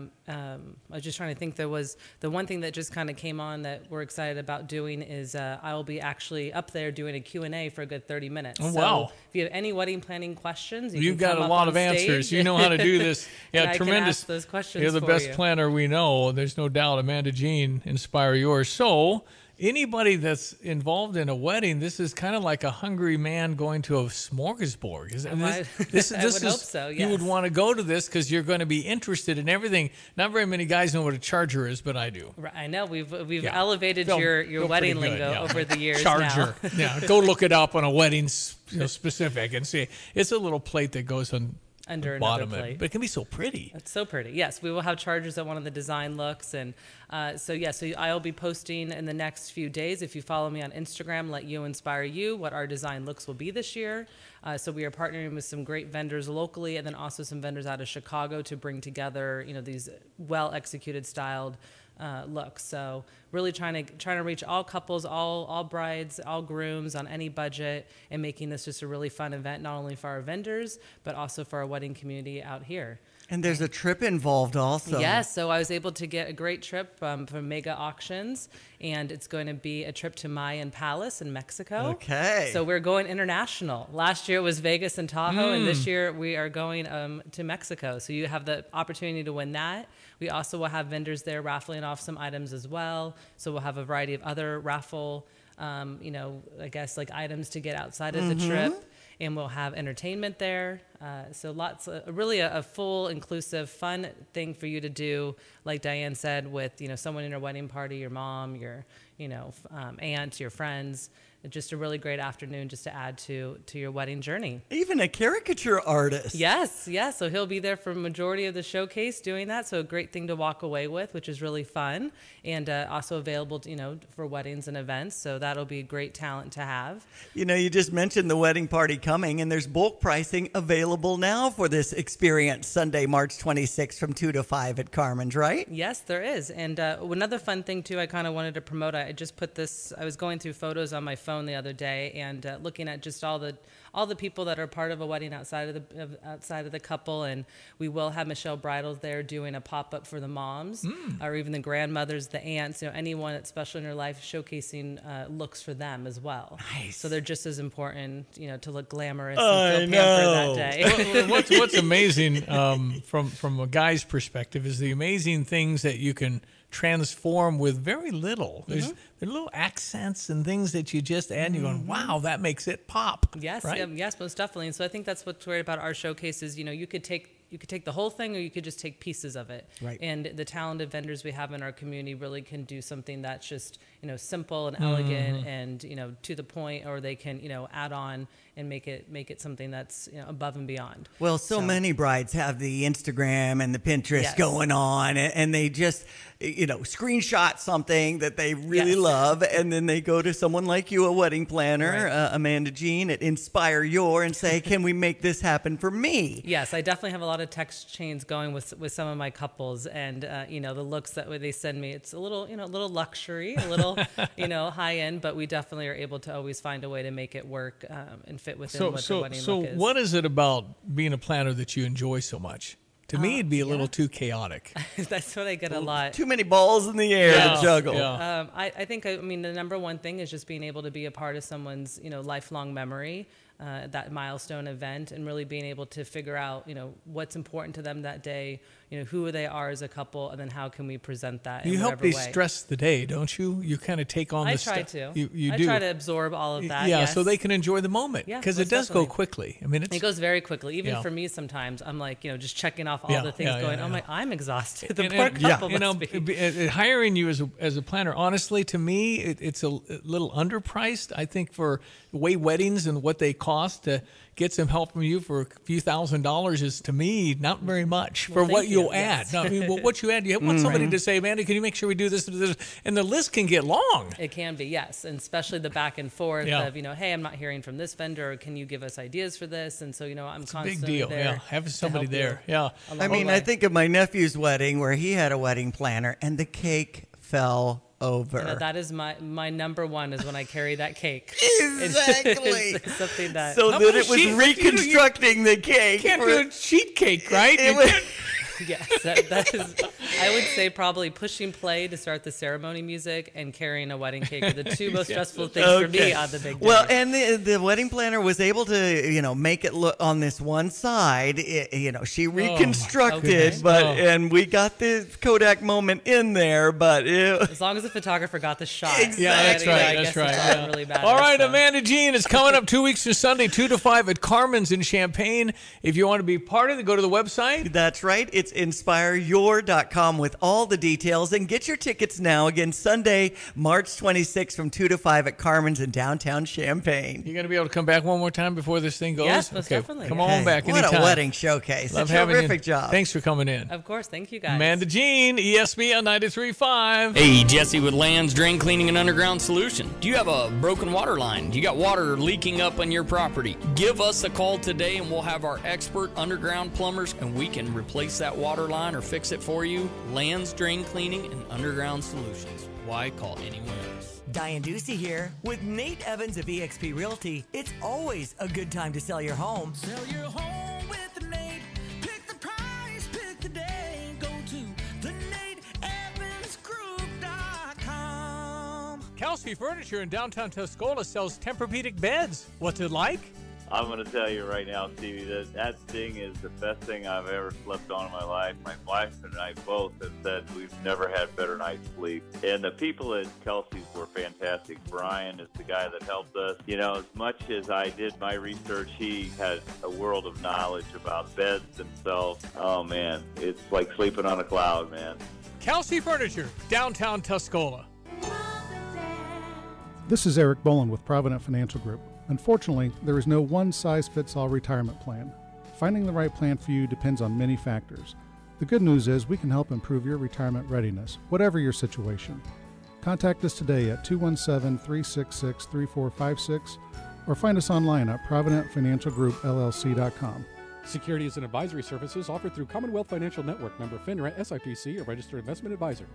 Speaker 9: was just trying to think, there was the one thing that just kind of came on that we're excited about doing is I will be actually up there doing a Q&A for a good 30 minutes.
Speaker 15: Oh, wow.
Speaker 9: So if you have any wedding planning questions,
Speaker 15: you've got a lot of answers. You know how to do this. Yeah,
Speaker 9: and
Speaker 15: tremendous.
Speaker 9: I can ask those questions.
Speaker 15: You're the
Speaker 9: for
Speaker 15: best
Speaker 9: you.
Speaker 15: planner we know. There's no doubt. Amanda Jean, Inspire Yours. So anybody that's involved in a wedding, this is kind of like a hungry man going to a smorgasbord.
Speaker 9: I would hope so, yes.
Speaker 15: You would want to go to this because you're going to be interested in everything. Not very many guys know what a charger is, but I do.
Speaker 9: Right, I know. We've elevated your wedding lingo over the years.
Speaker 15: Charger.
Speaker 9: Now.
Speaker 15: Yeah, go look it up on a wedding specific and see. It's a little plate that goes on
Speaker 9: under
Speaker 15: the bottom
Speaker 9: another plate.
Speaker 15: But it can be so pretty.
Speaker 9: It's so pretty. Yes, we will have chargers at one of the design looks. And so I'll be posting in the next few days. If you follow me on Instagram, Let You Inspire You, what our design looks will be this year. So we are partnering with some great vendors locally and then also some vendors out of Chicago to bring together, these well-executed styled looks. So really trying to reach all couples, all brides, all grooms on any budget, and making this just a really fun event, not only for our vendors, but also for our wedding community out here.
Speaker 20: And there's a trip involved also.
Speaker 9: Yes, so I was able to get a great trip from Mega Auctions, and it's going to be a trip to Mayan Palace in Mexico.
Speaker 20: Okay.
Speaker 9: So we're going international. Last year it was Vegas and Tahoe, and this year we are going to Mexico. So you have the opportunity to win that. We also will have vendors there raffling off some items as well. So we'll have a variety of other raffle, I guess like items to get outside of the trip. And we'll have entertainment there. So really a full, inclusive, fun thing for you to do, like Diane said, with someone in your wedding party, your mom, your aunt, your friends. Just a really great afternoon just to add to your wedding journey.
Speaker 20: Even a caricature artist.
Speaker 9: Yes. So he'll be there for a majority of the showcase doing that. So a great thing to walk away with, which is really fun, and also available, for weddings and events. So that'll be great talent to have.
Speaker 20: You just mentioned the wedding party coming, and there's bulk pricing available now for this experience Sunday, March 26th from 2 to 5 at Carmen's, right?
Speaker 9: Yes, there is. And another fun thing too, I kind of wanted to promote. I just put this. I was going through photos on my phone the other day and looking at just all the people that are part of a wedding outside of the couple, and we will have Michelle Bridal there doing a pop-up for the moms or even the grandmothers, the aunts, anyone that's special in your life, showcasing looks for them as well.
Speaker 20: Nice.
Speaker 9: So they're just as important, to look glamorous and feel pampered that day.
Speaker 15: What's amazing from a guy's perspective is the amazing things that you can transform with very little. There are little accents and things that you just add and you're going, wow, that makes it pop.
Speaker 9: Yes,
Speaker 15: right?
Speaker 9: Yes, most definitely. And so I think that's what's great about our showcases. You could take the whole thing, or you could just take pieces of it.
Speaker 20: Right.
Speaker 9: And the talented vendors we have in our community really can do something that's just, simple and elegant and, to the point, or they can, add on and make it something that's above and beyond.
Speaker 20: Well, so many brides have the Instagram and the Pinterest going on, and they just, screenshot something that they really love, and then they go to someone like you, a wedding planner, Amanda Jean at Inspire Your, and say, can we make this happen for me?
Speaker 9: Yes, I definitely have a lot of text chains going with some of my couples, and the looks that they send me, it's a little luxury, a little high end, but we definitely are able to always find a way to make it work and fit within what the wedding look is.
Speaker 15: So what is it about being a planner that you enjoy so much? To me, it'd be a little too chaotic.
Speaker 9: That's what I get a lot.
Speaker 20: Too many balls in the air to juggle.
Speaker 15: Yeah.
Speaker 9: I think, the number one thing is just being able to be a part of someone's, lifelong memory, that milestone event, and really being able to figure out, what's important to them that day, who they are as a couple, and then how can we present that
Speaker 15: You
Speaker 9: in
Speaker 15: help
Speaker 9: whatever way.
Speaker 15: stress the day, don't you? You kind of take on the stuff.
Speaker 9: I try to.
Speaker 15: You
Speaker 9: I
Speaker 15: do.
Speaker 9: try to absorb all of that.
Speaker 15: Yeah,
Speaker 9: yes.
Speaker 15: so they can enjoy the moment.
Speaker 9: Yeah,
Speaker 15: because it
Speaker 9: most
Speaker 15: does
Speaker 9: definitely.
Speaker 15: go quickly. I mean,
Speaker 9: it goes very quickly. Even
Speaker 15: Yeah.
Speaker 9: for me, sometimes I'm like, just checking off all the things going.
Speaker 15: yeah.
Speaker 9: I'm like, I'm exhausted. The
Speaker 15: And-
Speaker 9: poor
Speaker 15: and,
Speaker 9: couple must be.
Speaker 15: hiring you as a planner, honestly, to me, it's a little underpriced. I think for the way weddings and what they cost to get some help from you for a few $1,000s is, to me, not very much for what you'll add.
Speaker 9: Yes.
Speaker 15: No, I mean, what you add, you want somebody to say, Amanda, can you make sure we do this and this? And the list can get long.
Speaker 9: It can be, yes, and especially the back and forth of, hey, I'm not hearing from this vendor. Can you give us ideas for this? And so, I'm constantly
Speaker 15: Big deal,
Speaker 9: there.
Speaker 15: having somebody
Speaker 9: to help
Speaker 15: there,
Speaker 9: you
Speaker 15: yeah.
Speaker 20: I mean, I think of my nephew's wedding where he had a wedding planner and the cake fell over.
Speaker 9: That is my number one, is when I carry that cake.
Speaker 20: Exactly.
Speaker 9: It's something that.
Speaker 20: So that it was reconstructing the cake.
Speaker 15: You can't do a sheet cake, right?
Speaker 9: Yes, that is. I would say probably pushing play to start the ceremony music and carrying a wedding cake are the two most stressful things for me on the big day.
Speaker 20: Well, and the wedding planner was able to, make it look on this one side. She reconstructed, and we got the Kodak moment in there. But
Speaker 9: as long as the photographer got the shot,
Speaker 20: Exactly.
Speaker 15: Yeah, that's right.
Speaker 9: I
Speaker 15: That's
Speaker 9: guess
Speaker 15: right.
Speaker 9: it's all really bad.
Speaker 15: All right, Amanda Jean is coming up 2 weeks from Sunday, 2 to 5 at Carmen's in Champaign. If you want to be part of it, go to the website.
Speaker 20: That's right. It's inspireyour.com with all the details, and get your tickets now. Again, Sunday, March 26th from 2 to 5 at Carmen's in downtown Champaign.
Speaker 15: You're going to be able to come back one more time before this thing goes?
Speaker 9: Yes, most definitely.
Speaker 15: Come on back
Speaker 20: What
Speaker 15: anytime.
Speaker 20: a wedding showcase.
Speaker 15: Love
Speaker 20: a
Speaker 15: having
Speaker 20: terrific
Speaker 15: you.
Speaker 20: job.
Speaker 15: Thanks for coming in.
Speaker 9: Of course. Thank you, guys.
Speaker 15: Amanda Jean, ESPN 93.5.
Speaker 10: Hey, Jesse with Land's Drain Cleaning and Underground Solution. Do you have a broken water line? Do you got water leaking up on your property? Give us a call today and we'll have our expert underground plumbers, and we can replace that water line or fix it for you. Land's Drain Cleaning and Underground Solutions. Why call anyone else?
Speaker 22: Diane Ducey here with Nate Evans of eXp Realty. It's always a good time to sell your home.
Speaker 11: Sell your home with Nate. Pick the price, pick
Speaker 15: Kelsey Furniture in downtown Tuscola sells Tempur-Pedic beds. What's it like?
Speaker 11: I'm going to tell you right now, Stevie, that thing is the best thing I've ever slept on in my life. My wife and I both have said we've never had better night's sleep. And the people at Kelsey's were fantastic. Brian is the guy that helped us. You know, as much as I did my research, he had a world of knowledge about beds themselves. Oh, man, it's like sleeping on a cloud, man.
Speaker 15: Kelsey Furniture, downtown Tuscola.
Speaker 12: This is Eric Boland with Provident Financial Group. Unfortunately, there is no one-size-fits-all retirement plan. Finding the right plan for you depends on many factors. The good news is we can help improve your retirement readiness, whatever your situation. Contact us today at 217-366-3456 or find us online at providentfinancialgroupllc.com.
Speaker 8: Securities and advisory services offered through Commonwealth Financial Network, member FINRA, SIPC, a registered investment advisor.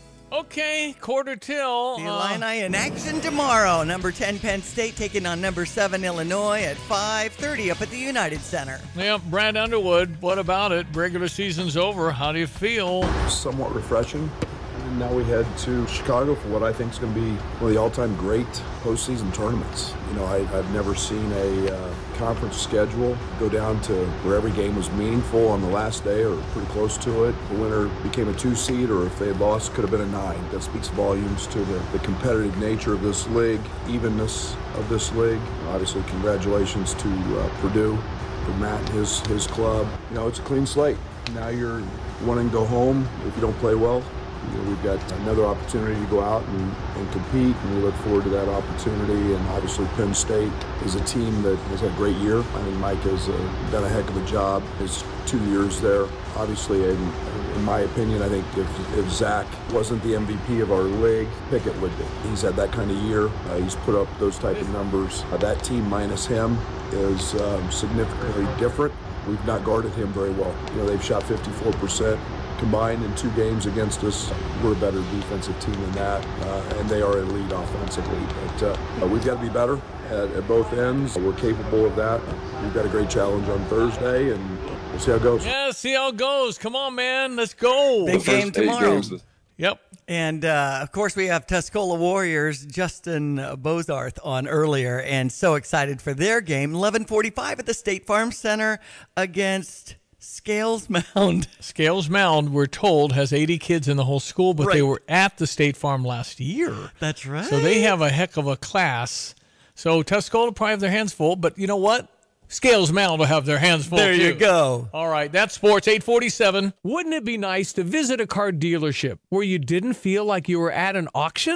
Speaker 15: Okay, quarter till.
Speaker 20: The Illini in action tomorrow. Number 10 Penn State taking on number 7 Illinois at 5:30 up at the United Center.
Speaker 15: Yep, Brad Underwood, what about it? Regular season's over. How do you feel?
Speaker 13: Somewhat refreshing. And now we head to Chicago for what I think is going to be one of the all-time great postseason tournaments. You know, I've never seen a conference schedule go down to where every game was meaningful on the last day or pretty close to it. The winner became a 2 seed, or if they had lost, could have been a 9. That speaks volumes to the competitive nature of this league, evenness of this league. Obviously, congratulations to Purdue, for Matt and his club. You know, it's a clean slate. Now you're wanting to go home if you don't play well. You know, we've got another opportunity to go out and compete, and we look forward to that opportunity. And obviously Penn State is a team that has had a great year. I think Mike has done a heck of a job his 2 years there. Obviously, in my opinion, I think if Zach wasn't the MVP of our league, Pickett would be. He's had that kind of year. He's put up those type of numbers. That team minus him is significantly different. We've not guarded him very well. You know, they've shot 54% combined in 2 games against us. We're a better defensive team than that, and they are elite offensively. But we've got to be better at both ends. We're capable of that. We've got a great challenge on Thursday, and we'll see how it goes.
Speaker 15: Yeah, see how it goes. Come on, man. Let's go.
Speaker 20: Big game tomorrow.
Speaker 15: Yep.
Speaker 20: And, of course, we have Tuscola Warriors, Justin Bozarth on earlier, and so excited for their game. 11:45 at the State Farm Center against Scales Mound.
Speaker 15: Scales Mound, we're told, has 80 kids in the whole school, but they were at the State Farm last year.
Speaker 20: That's right.
Speaker 15: So they have a heck of a class. So Tuscola probably have their hands full, but you know what? Scales Mound will have their hands full,
Speaker 20: There you
Speaker 15: too.
Speaker 20: go.
Speaker 15: All right, that's sports, 847. Wouldn't it be nice to visit a car dealership where you didn't feel like you were at an auction?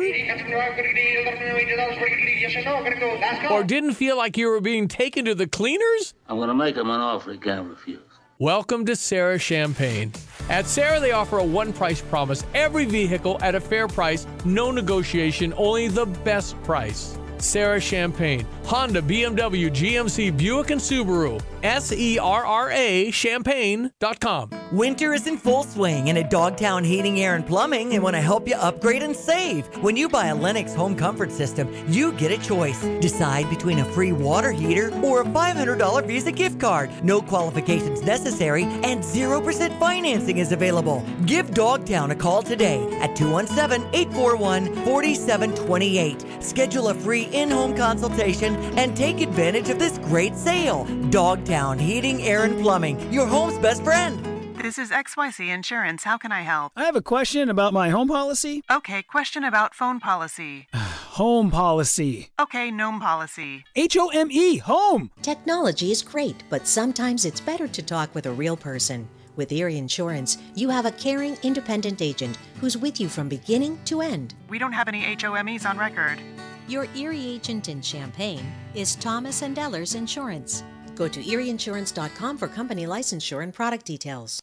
Speaker 15: Or didn't feel like you were being taken to the cleaners?
Speaker 17: I'm going to make him an offer he can't refuse.
Speaker 15: Welcome to Sarah Champagne. At Sarah, they offer a one-price promise. Every vehicle at a fair price, no negotiation, only the best price. Sarah Champagne, Honda, BMW, GMC, Buick, and Subaru. SERRA Champagne.com.
Speaker 22: Winter is in full swing, and at Dogtown Heating, Air, and Plumbing, they want to help you upgrade and save. When you buy a Lennox home comfort system, you get a choice. Decide between a free water heater or a $500 Visa gift card. No qualifications necessary, and 0% financing is available. Give Dogtown a call today at 217-841-4728. Schedule a free in-home consultation and take advantage of this great sale. Dogtown Heating, Air, and Plumbing, your home's best friend.
Speaker 18: This is XYZ Insurance. How can I help?
Speaker 19: I have a question about my home policy.
Speaker 18: Okay, question about phone policy.
Speaker 19: Home policy.
Speaker 18: Okay, gnome policy.
Speaker 19: HOME, home.
Speaker 23: Technology is great, but sometimes it's better to talk with a real person. With Erie Insurance, you have a caring, independent agent who's with you from beginning to end.
Speaker 18: We don't have any HOMEs on record.
Speaker 23: Your Erie agent in Champaign is Thomas & Ellers Insurance. Go to erieinsurance.com for company licensure and product details.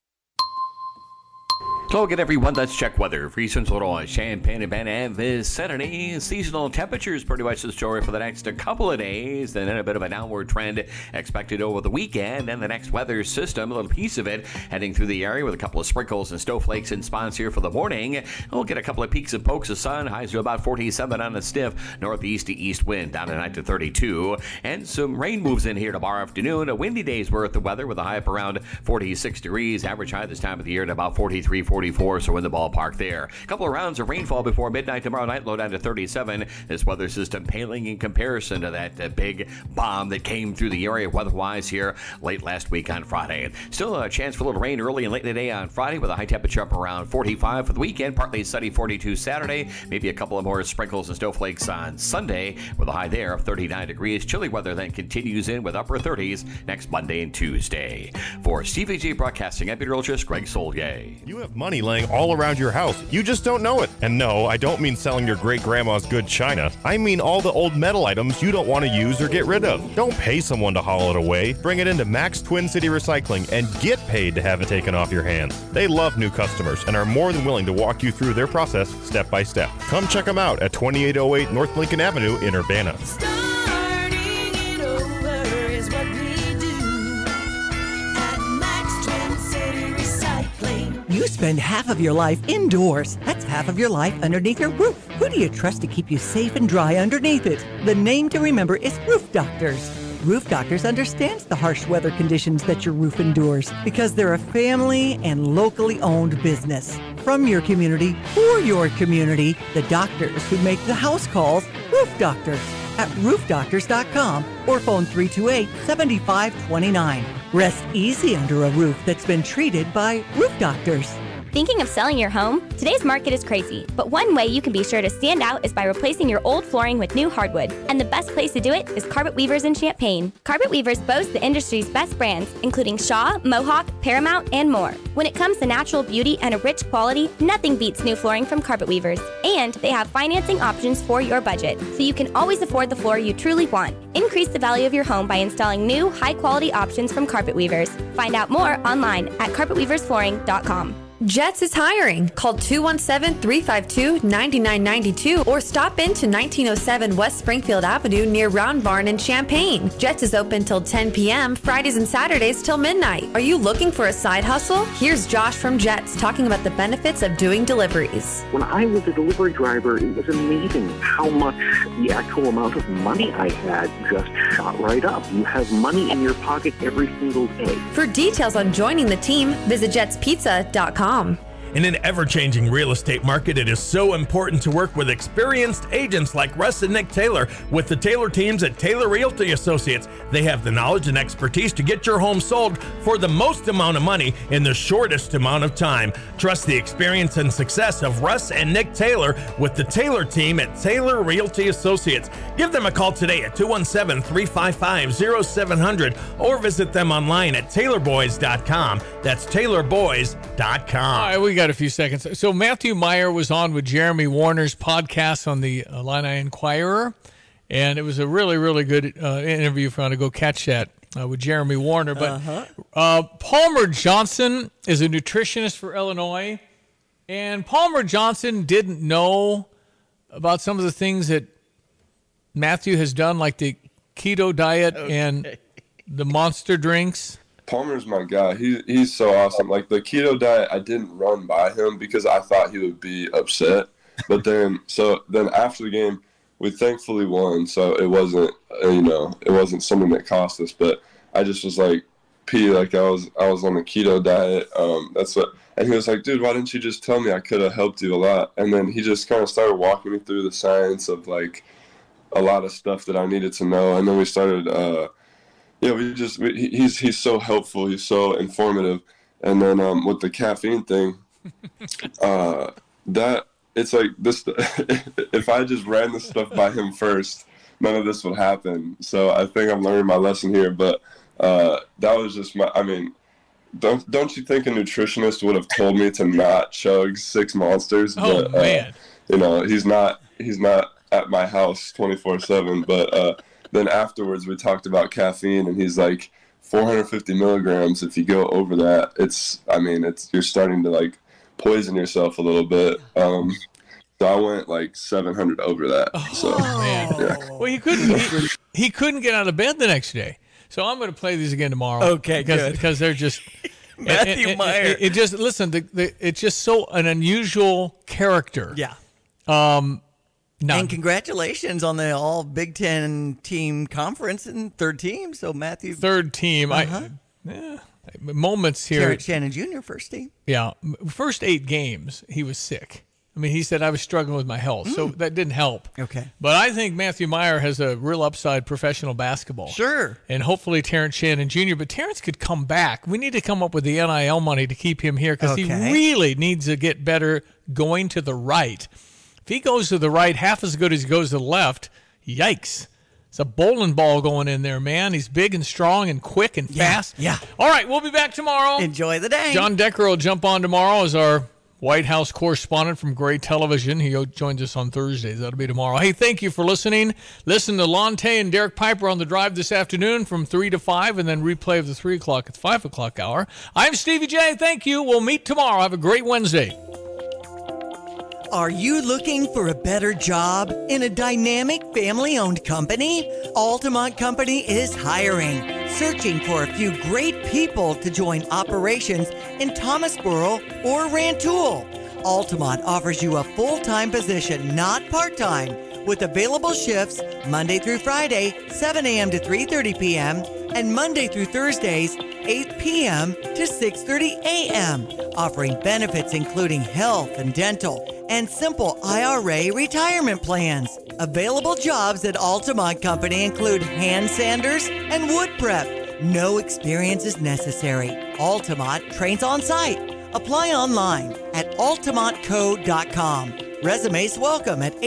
Speaker 16: Hello again, everyone. Let's check weather for Eastern Illinois, Champaign, and Van vicinity. Seasonal temperatures pretty much the story for the next couple of days. Then a bit of a downward trend expected over the weekend. And the next weather system, a little piece of it, heading through the area with a couple of sprinkles and snowflakes in spots here for the morning. We'll get a couple of peaks and pokes of sun. Highs to about 47 on a stiff northeast to east wind, down tonight to 32. And some rain moves in here tomorrow afternoon. A windy day's worth of weather with a high up around 46 degrees. Average high this time of the year at about 43, 44. 44, so in the ballpark there. A couple of rounds of rainfall before midnight tomorrow night, low down to 37. This weather system paling in comparison to that big bomb that came through the area weather-wise here late last week on Friday. Still a chance for a little rain early and late in the day on Friday with a high temperature up around 45 for the weekend. Partly sunny, 42 Saturday. Maybe a couple of more sprinkles and snowflakes on Sunday with a high there of 39 degrees. Chilly weather then continues in with upper 30s next Monday and Tuesday. For CVG Broadcasting, I'm meteorologist Greg Solgay.
Speaker 2: You have money laying all around your house. You just don't know it. And no, I don't mean selling your great-grandma's good china. I mean all the old metal items you don't want to use or get rid of. Don't pay someone to haul it away. Bring it into Max Twin City Recycling and get paid to have it taken off your hands. They love new customers and are more than willing to walk you through their process step by step. Come check them out at 2808 North Lincoln Avenue in Urbana.
Speaker 22: You spend half of your life indoors. That's half of your life underneath your roof. Who do you trust to keep you safe and dry underneath it? The name to remember is Roof Doctors. Roof Doctors understands the harsh weather conditions that your roof endures because they're a family and locally owned business. From your community, for your community, the doctors who make the house calls, Roof Doctors, at roofdoctors.com or phone 328-7529. Rest easy under a roof that's been treated by Roof Doctors.
Speaker 3: Thinking of selling your home? Today's market is crazy, but one way you can be sure to stand out is by replacing your old flooring with new hardwood. And the best place to do it is Carpet Weavers in Champaign. Carpet Weavers boast the industry's best brands, including Shaw, Mohawk, Paramount, and more. When it comes to natural beauty and a rich quality, nothing beats new flooring from Carpet Weavers. And they have financing options for your budget, so you can always afford the floor you truly want. Increase the value of your home by installing new, high-quality options from Carpet Weavers. Find out more online at carpetweaversflooring.com.
Speaker 4: Jets is hiring. Call 217-352-9992 or stop into 1907 West Springfield Avenue near Round Barn in Champaign. Jets is open till 10 p.m., Fridays and Saturdays till midnight. Are you looking for a side hustle? Here's Josh from Jets talking about the benefits of doing deliveries.
Speaker 5: When I was a delivery driver, it was amazing how much the actual amount of money I had just shot right up. You have money in your pocket every single day.
Speaker 4: For details on joining the team, visit jetspizza.com.
Speaker 6: In an ever-changing real estate market, it is so important to work with experienced agents like Russ and Nick Taylor with the Taylor teams at Taylor Realty Associates. They have the knowledge and expertise to get your home sold for the most amount of money in the shortest amount of time. Trust the experience and success of Russ and Nick Taylor with the Taylor team at Taylor Realty Associates. Give them a call today at 217-355-0700 or visit them online at taylorboys.com. That's taylorboys.com.
Speaker 15: All right, we got a few seconds. So Matthew Meyer was on with Jeremy Warner's podcast on the Illini Inquirer, and it was a really, really good interview. If you want to go catch that with Jeremy Warner. But Palmer Johnson is a nutritionist for Illinois, and Palmer Johnson didn't know about some of the things that Matthew has done, like the keto diet and the monster drinks.
Speaker 21: Palmer's my guy. He's so awesome. Like the keto diet, I didn't run by him because I thought he would be upset. But then after the game, we thankfully won. So it wasn't, it wasn't something that cost us. But I just was like, like I was on the keto diet. And he was like, dude, why didn't you just tell me? I could have helped you a lot. And then he just kind of started walking me through the science of like a lot of stuff that I needed to know. And then we started, he's so helpful. He's so informative. And then with the caffeine thing, that it's like this, if I just ran this stuff by him first, none of this would happen. So I think I'm learning my lesson here, but that was just don't you think a nutritionist would have told me to not chug 6 Monsters?
Speaker 15: Oh,
Speaker 21: but,
Speaker 15: man.
Speaker 21: He's not at my house 24/7, but then afterwards we talked about caffeine, and he's like 450 milligrams. If you go over that, you're starting to like poison yourself a little bit. So I went like 700 over that. So
Speaker 15: man.
Speaker 21: Yeah.
Speaker 15: Well, he couldn't get out of bed the next day. So I'm going to play these again tomorrow.
Speaker 20: Okay, good.
Speaker 15: Because they're just
Speaker 20: Matthew Meyer.
Speaker 15: It's just so an unusual character.
Speaker 20: Yeah. And congratulations on the all Big Ten team conference and third team. So Matthew,
Speaker 15: third team. moments here.
Speaker 20: Terrence Shannon Jr., first team.
Speaker 15: Yeah. First 8 games, he was sick. I mean, he said, I was struggling with my health, so that didn't help.
Speaker 20: Okay.
Speaker 15: But I think Matthew Meyer has a real upside professional basketball.
Speaker 20: Sure.
Speaker 15: And hopefully Terrence Shannon Jr., but Terrence could come back. We need to come up with the NIL money to keep him here because he really needs to get better going to the right. If he goes to the right half as good as he goes to the left, yikes. It's a bowling ball going in there, man. He's big and strong and quick and fast.
Speaker 20: Yeah.
Speaker 15: All right, we'll be back tomorrow.
Speaker 20: Enjoy the day.
Speaker 15: John Decker will jump on tomorrow as our White House correspondent from Gray Television. He joins us on Thursdays. That'll be tomorrow. Hey, thank you for listening. Listen to Lonte and Derek Piper on The Drive this afternoon from 3 to 5, and then replay of the 3 o'clock at 5 o'clock hour. I'm Stevie J. Thank you. We'll meet tomorrow. Have a great Wednesday.
Speaker 22: Are you looking for a better job in a dynamic family-owned company? Altamont Company is hiring, searching for a few great people to join operations in Thomasboro or Rantoul. Altamont offers you a full-time position, not part-time, with available shifts Monday through Friday, 7 a.m. to 3:30 p.m., and Monday through Thursdays, 8 p.m. to 6:30 a.m., offering benefits including health and dental and simple IRA retirement plans. Available jobs at Altamont Company include hand sanders and wood prep. No experience is necessary. Altamont trains on site. Apply online at altamontco.com. Resumes welcome at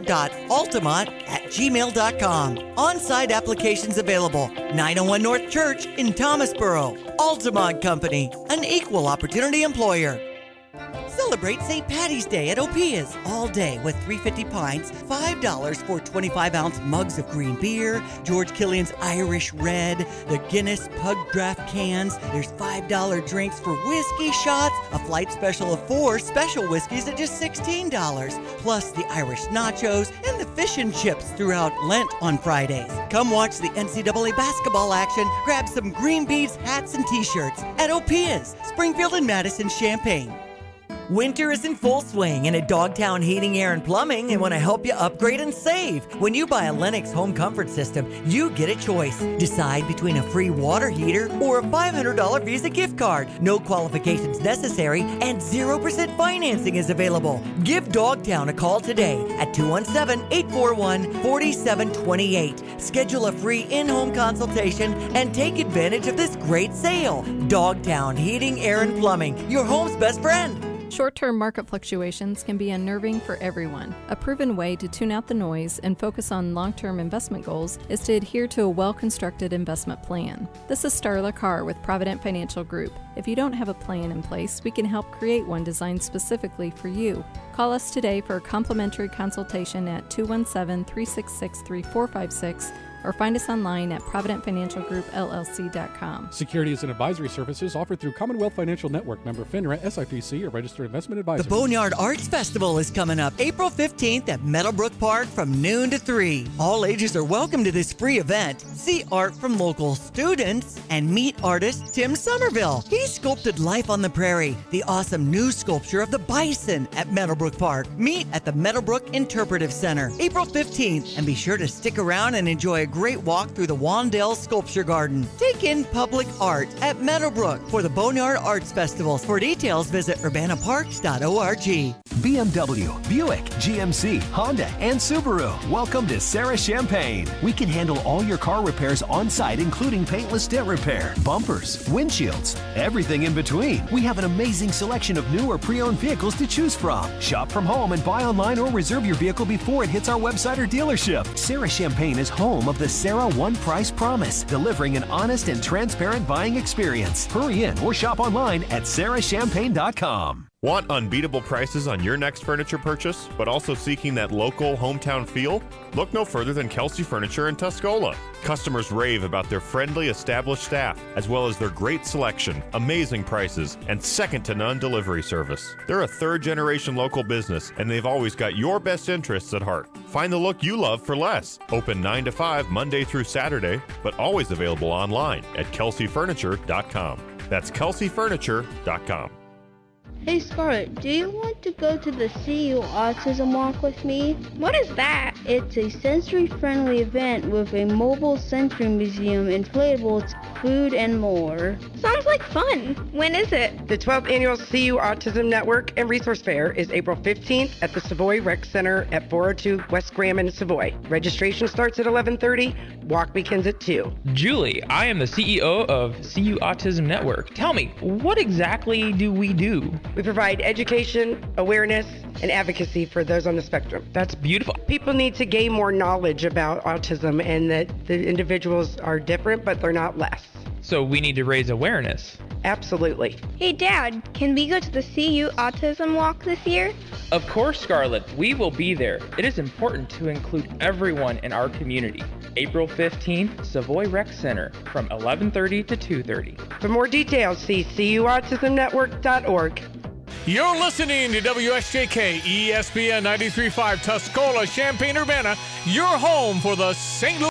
Speaker 22: hr.altamont@gmail.com. On-site applications available. 901 North Church in Thomasboro. Altamont Company, an equal opportunity employer. Celebrate St. Patty's Day at Opia's all day with 350 pints, $5 for 25-ounce mugs of green beer, George Killian's Irish Red, the Guinness Pug Draft cans. There's $5 drinks for whiskey shots, a flight special of 4 special whiskeys at just $16, plus the Irish nachos and the fish and chips throughout Lent on Fridays. Come watch the NCAA basketball action, grab some green beads, hats, and t-shirts at Opia's, Springfield and Madison, Champaign. Winter is in full swing, and at Dogtown Heating, Air, and Plumbing, they want to help you upgrade and save. When you buy a Lennox home comfort system, you get a choice. Decide between a free water heater or a $500 Visa gift card. No qualifications necessary, and 0% financing is available. Give Dogtown a call today at 217-841-4728. Schedule a free in-home consultation and take advantage of this great sale. Dogtown Heating, Air, and Plumbing, your home's best friend.
Speaker 1: Short-term market fluctuations can be unnerving for everyone. A proven way to tune out the noise and focus on long-term investment goals is to adhere to a well-constructed investment plan. This is Starla Carr with Provident Financial Group. If you don't have a plan in place, we can help create one designed specifically for you. Call us today for a complimentary consultation at 217-366-3456 or find us online at providentfinancialgroupllc.com.
Speaker 8: Securities and advisory services offered through Commonwealth Financial Network, member FINRA, SIPC, a registered investment advisor.
Speaker 22: The Boneyard Arts Festival is coming up April 15th at Meadowbrook Park from noon to 3. All ages are welcome to this free event. See art from local students and meet artist Tim Somerville. He sculpted Life on the Prairie, the awesome new sculpture of the bison at Meadowbrook Park. Meet at the Meadowbrook Interpretive Center April 15th, and be sure to stick around and enjoy a great walk through the Wandale Sculpture Garden. Take in public art at Meadowbrook for the Boneyard Arts Festival. For details, visit urbanaparks.org.
Speaker 7: BMW, Buick, GMC, Honda, and Subaru. Welcome to Sarah Champagne. We can handle all your car repairs on site, including paintless dent repair, bumpers, windshields, everything in between. We have an amazing selection of new or pre-owned vehicles to choose from. Shop from home and buy online or reserve your vehicle before it hits our website or dealership. Sarah Champagne is home of the Sarah One Price Promise, delivering an honest and transparent buying experience. Hurry in or shop online at sarahchampagne.com.
Speaker 2: Want unbeatable prices on your next furniture purchase, but also seeking that local hometown feel? Look no further than Kelsey Furniture in Tuscola. Customers rave about their friendly, established staff, as well as their great selection, amazing prices, and second-to-none delivery service. They're a third-generation local business, and they've always got your best interests at heart. Find the look you love for less. Open 9 to 5 Monday through Saturday, but always available online at kelseyfurniture.com. That's kelseyfurniture.com.
Speaker 14: Hey Scarlett, do you want
Speaker 9: like to go to the CU Autism Walk with me? What is that? It's a sensory-friendly event with a mobile sensory museum, inflatables, food, and more. Sounds like fun. When is it?
Speaker 10: The 12th Annual CU Autism Network and Resource Fair is April 15th at the Savoy Rec Center at 402 West Graham in Savoy. Registration starts at 11:30. Walk begins at 2.
Speaker 14: Julie, I am the CEO of CU Autism Network. Tell me, what exactly do we do?
Speaker 10: We provide education, awareness, and advocacy for those on the spectrum.
Speaker 14: That's beautiful.
Speaker 10: People need to gain more knowledge about autism and that the individuals are different, but they're not less.
Speaker 14: So we need to raise awareness.
Speaker 10: Absolutely.
Speaker 9: Hey, Dad, can we go to the CU Autism Walk this year?
Speaker 14: Of course, Scarlett, we will be there. It is important to include everyone in our community. April 15th, Savoy Rec Center from 11:30 to 2:30.
Speaker 10: For more details, see cuautismnetwork.org.
Speaker 15: You're listening to WSJK ESPN 93.5 Tuscola, Champaign-Urbana, your home for the St. Louis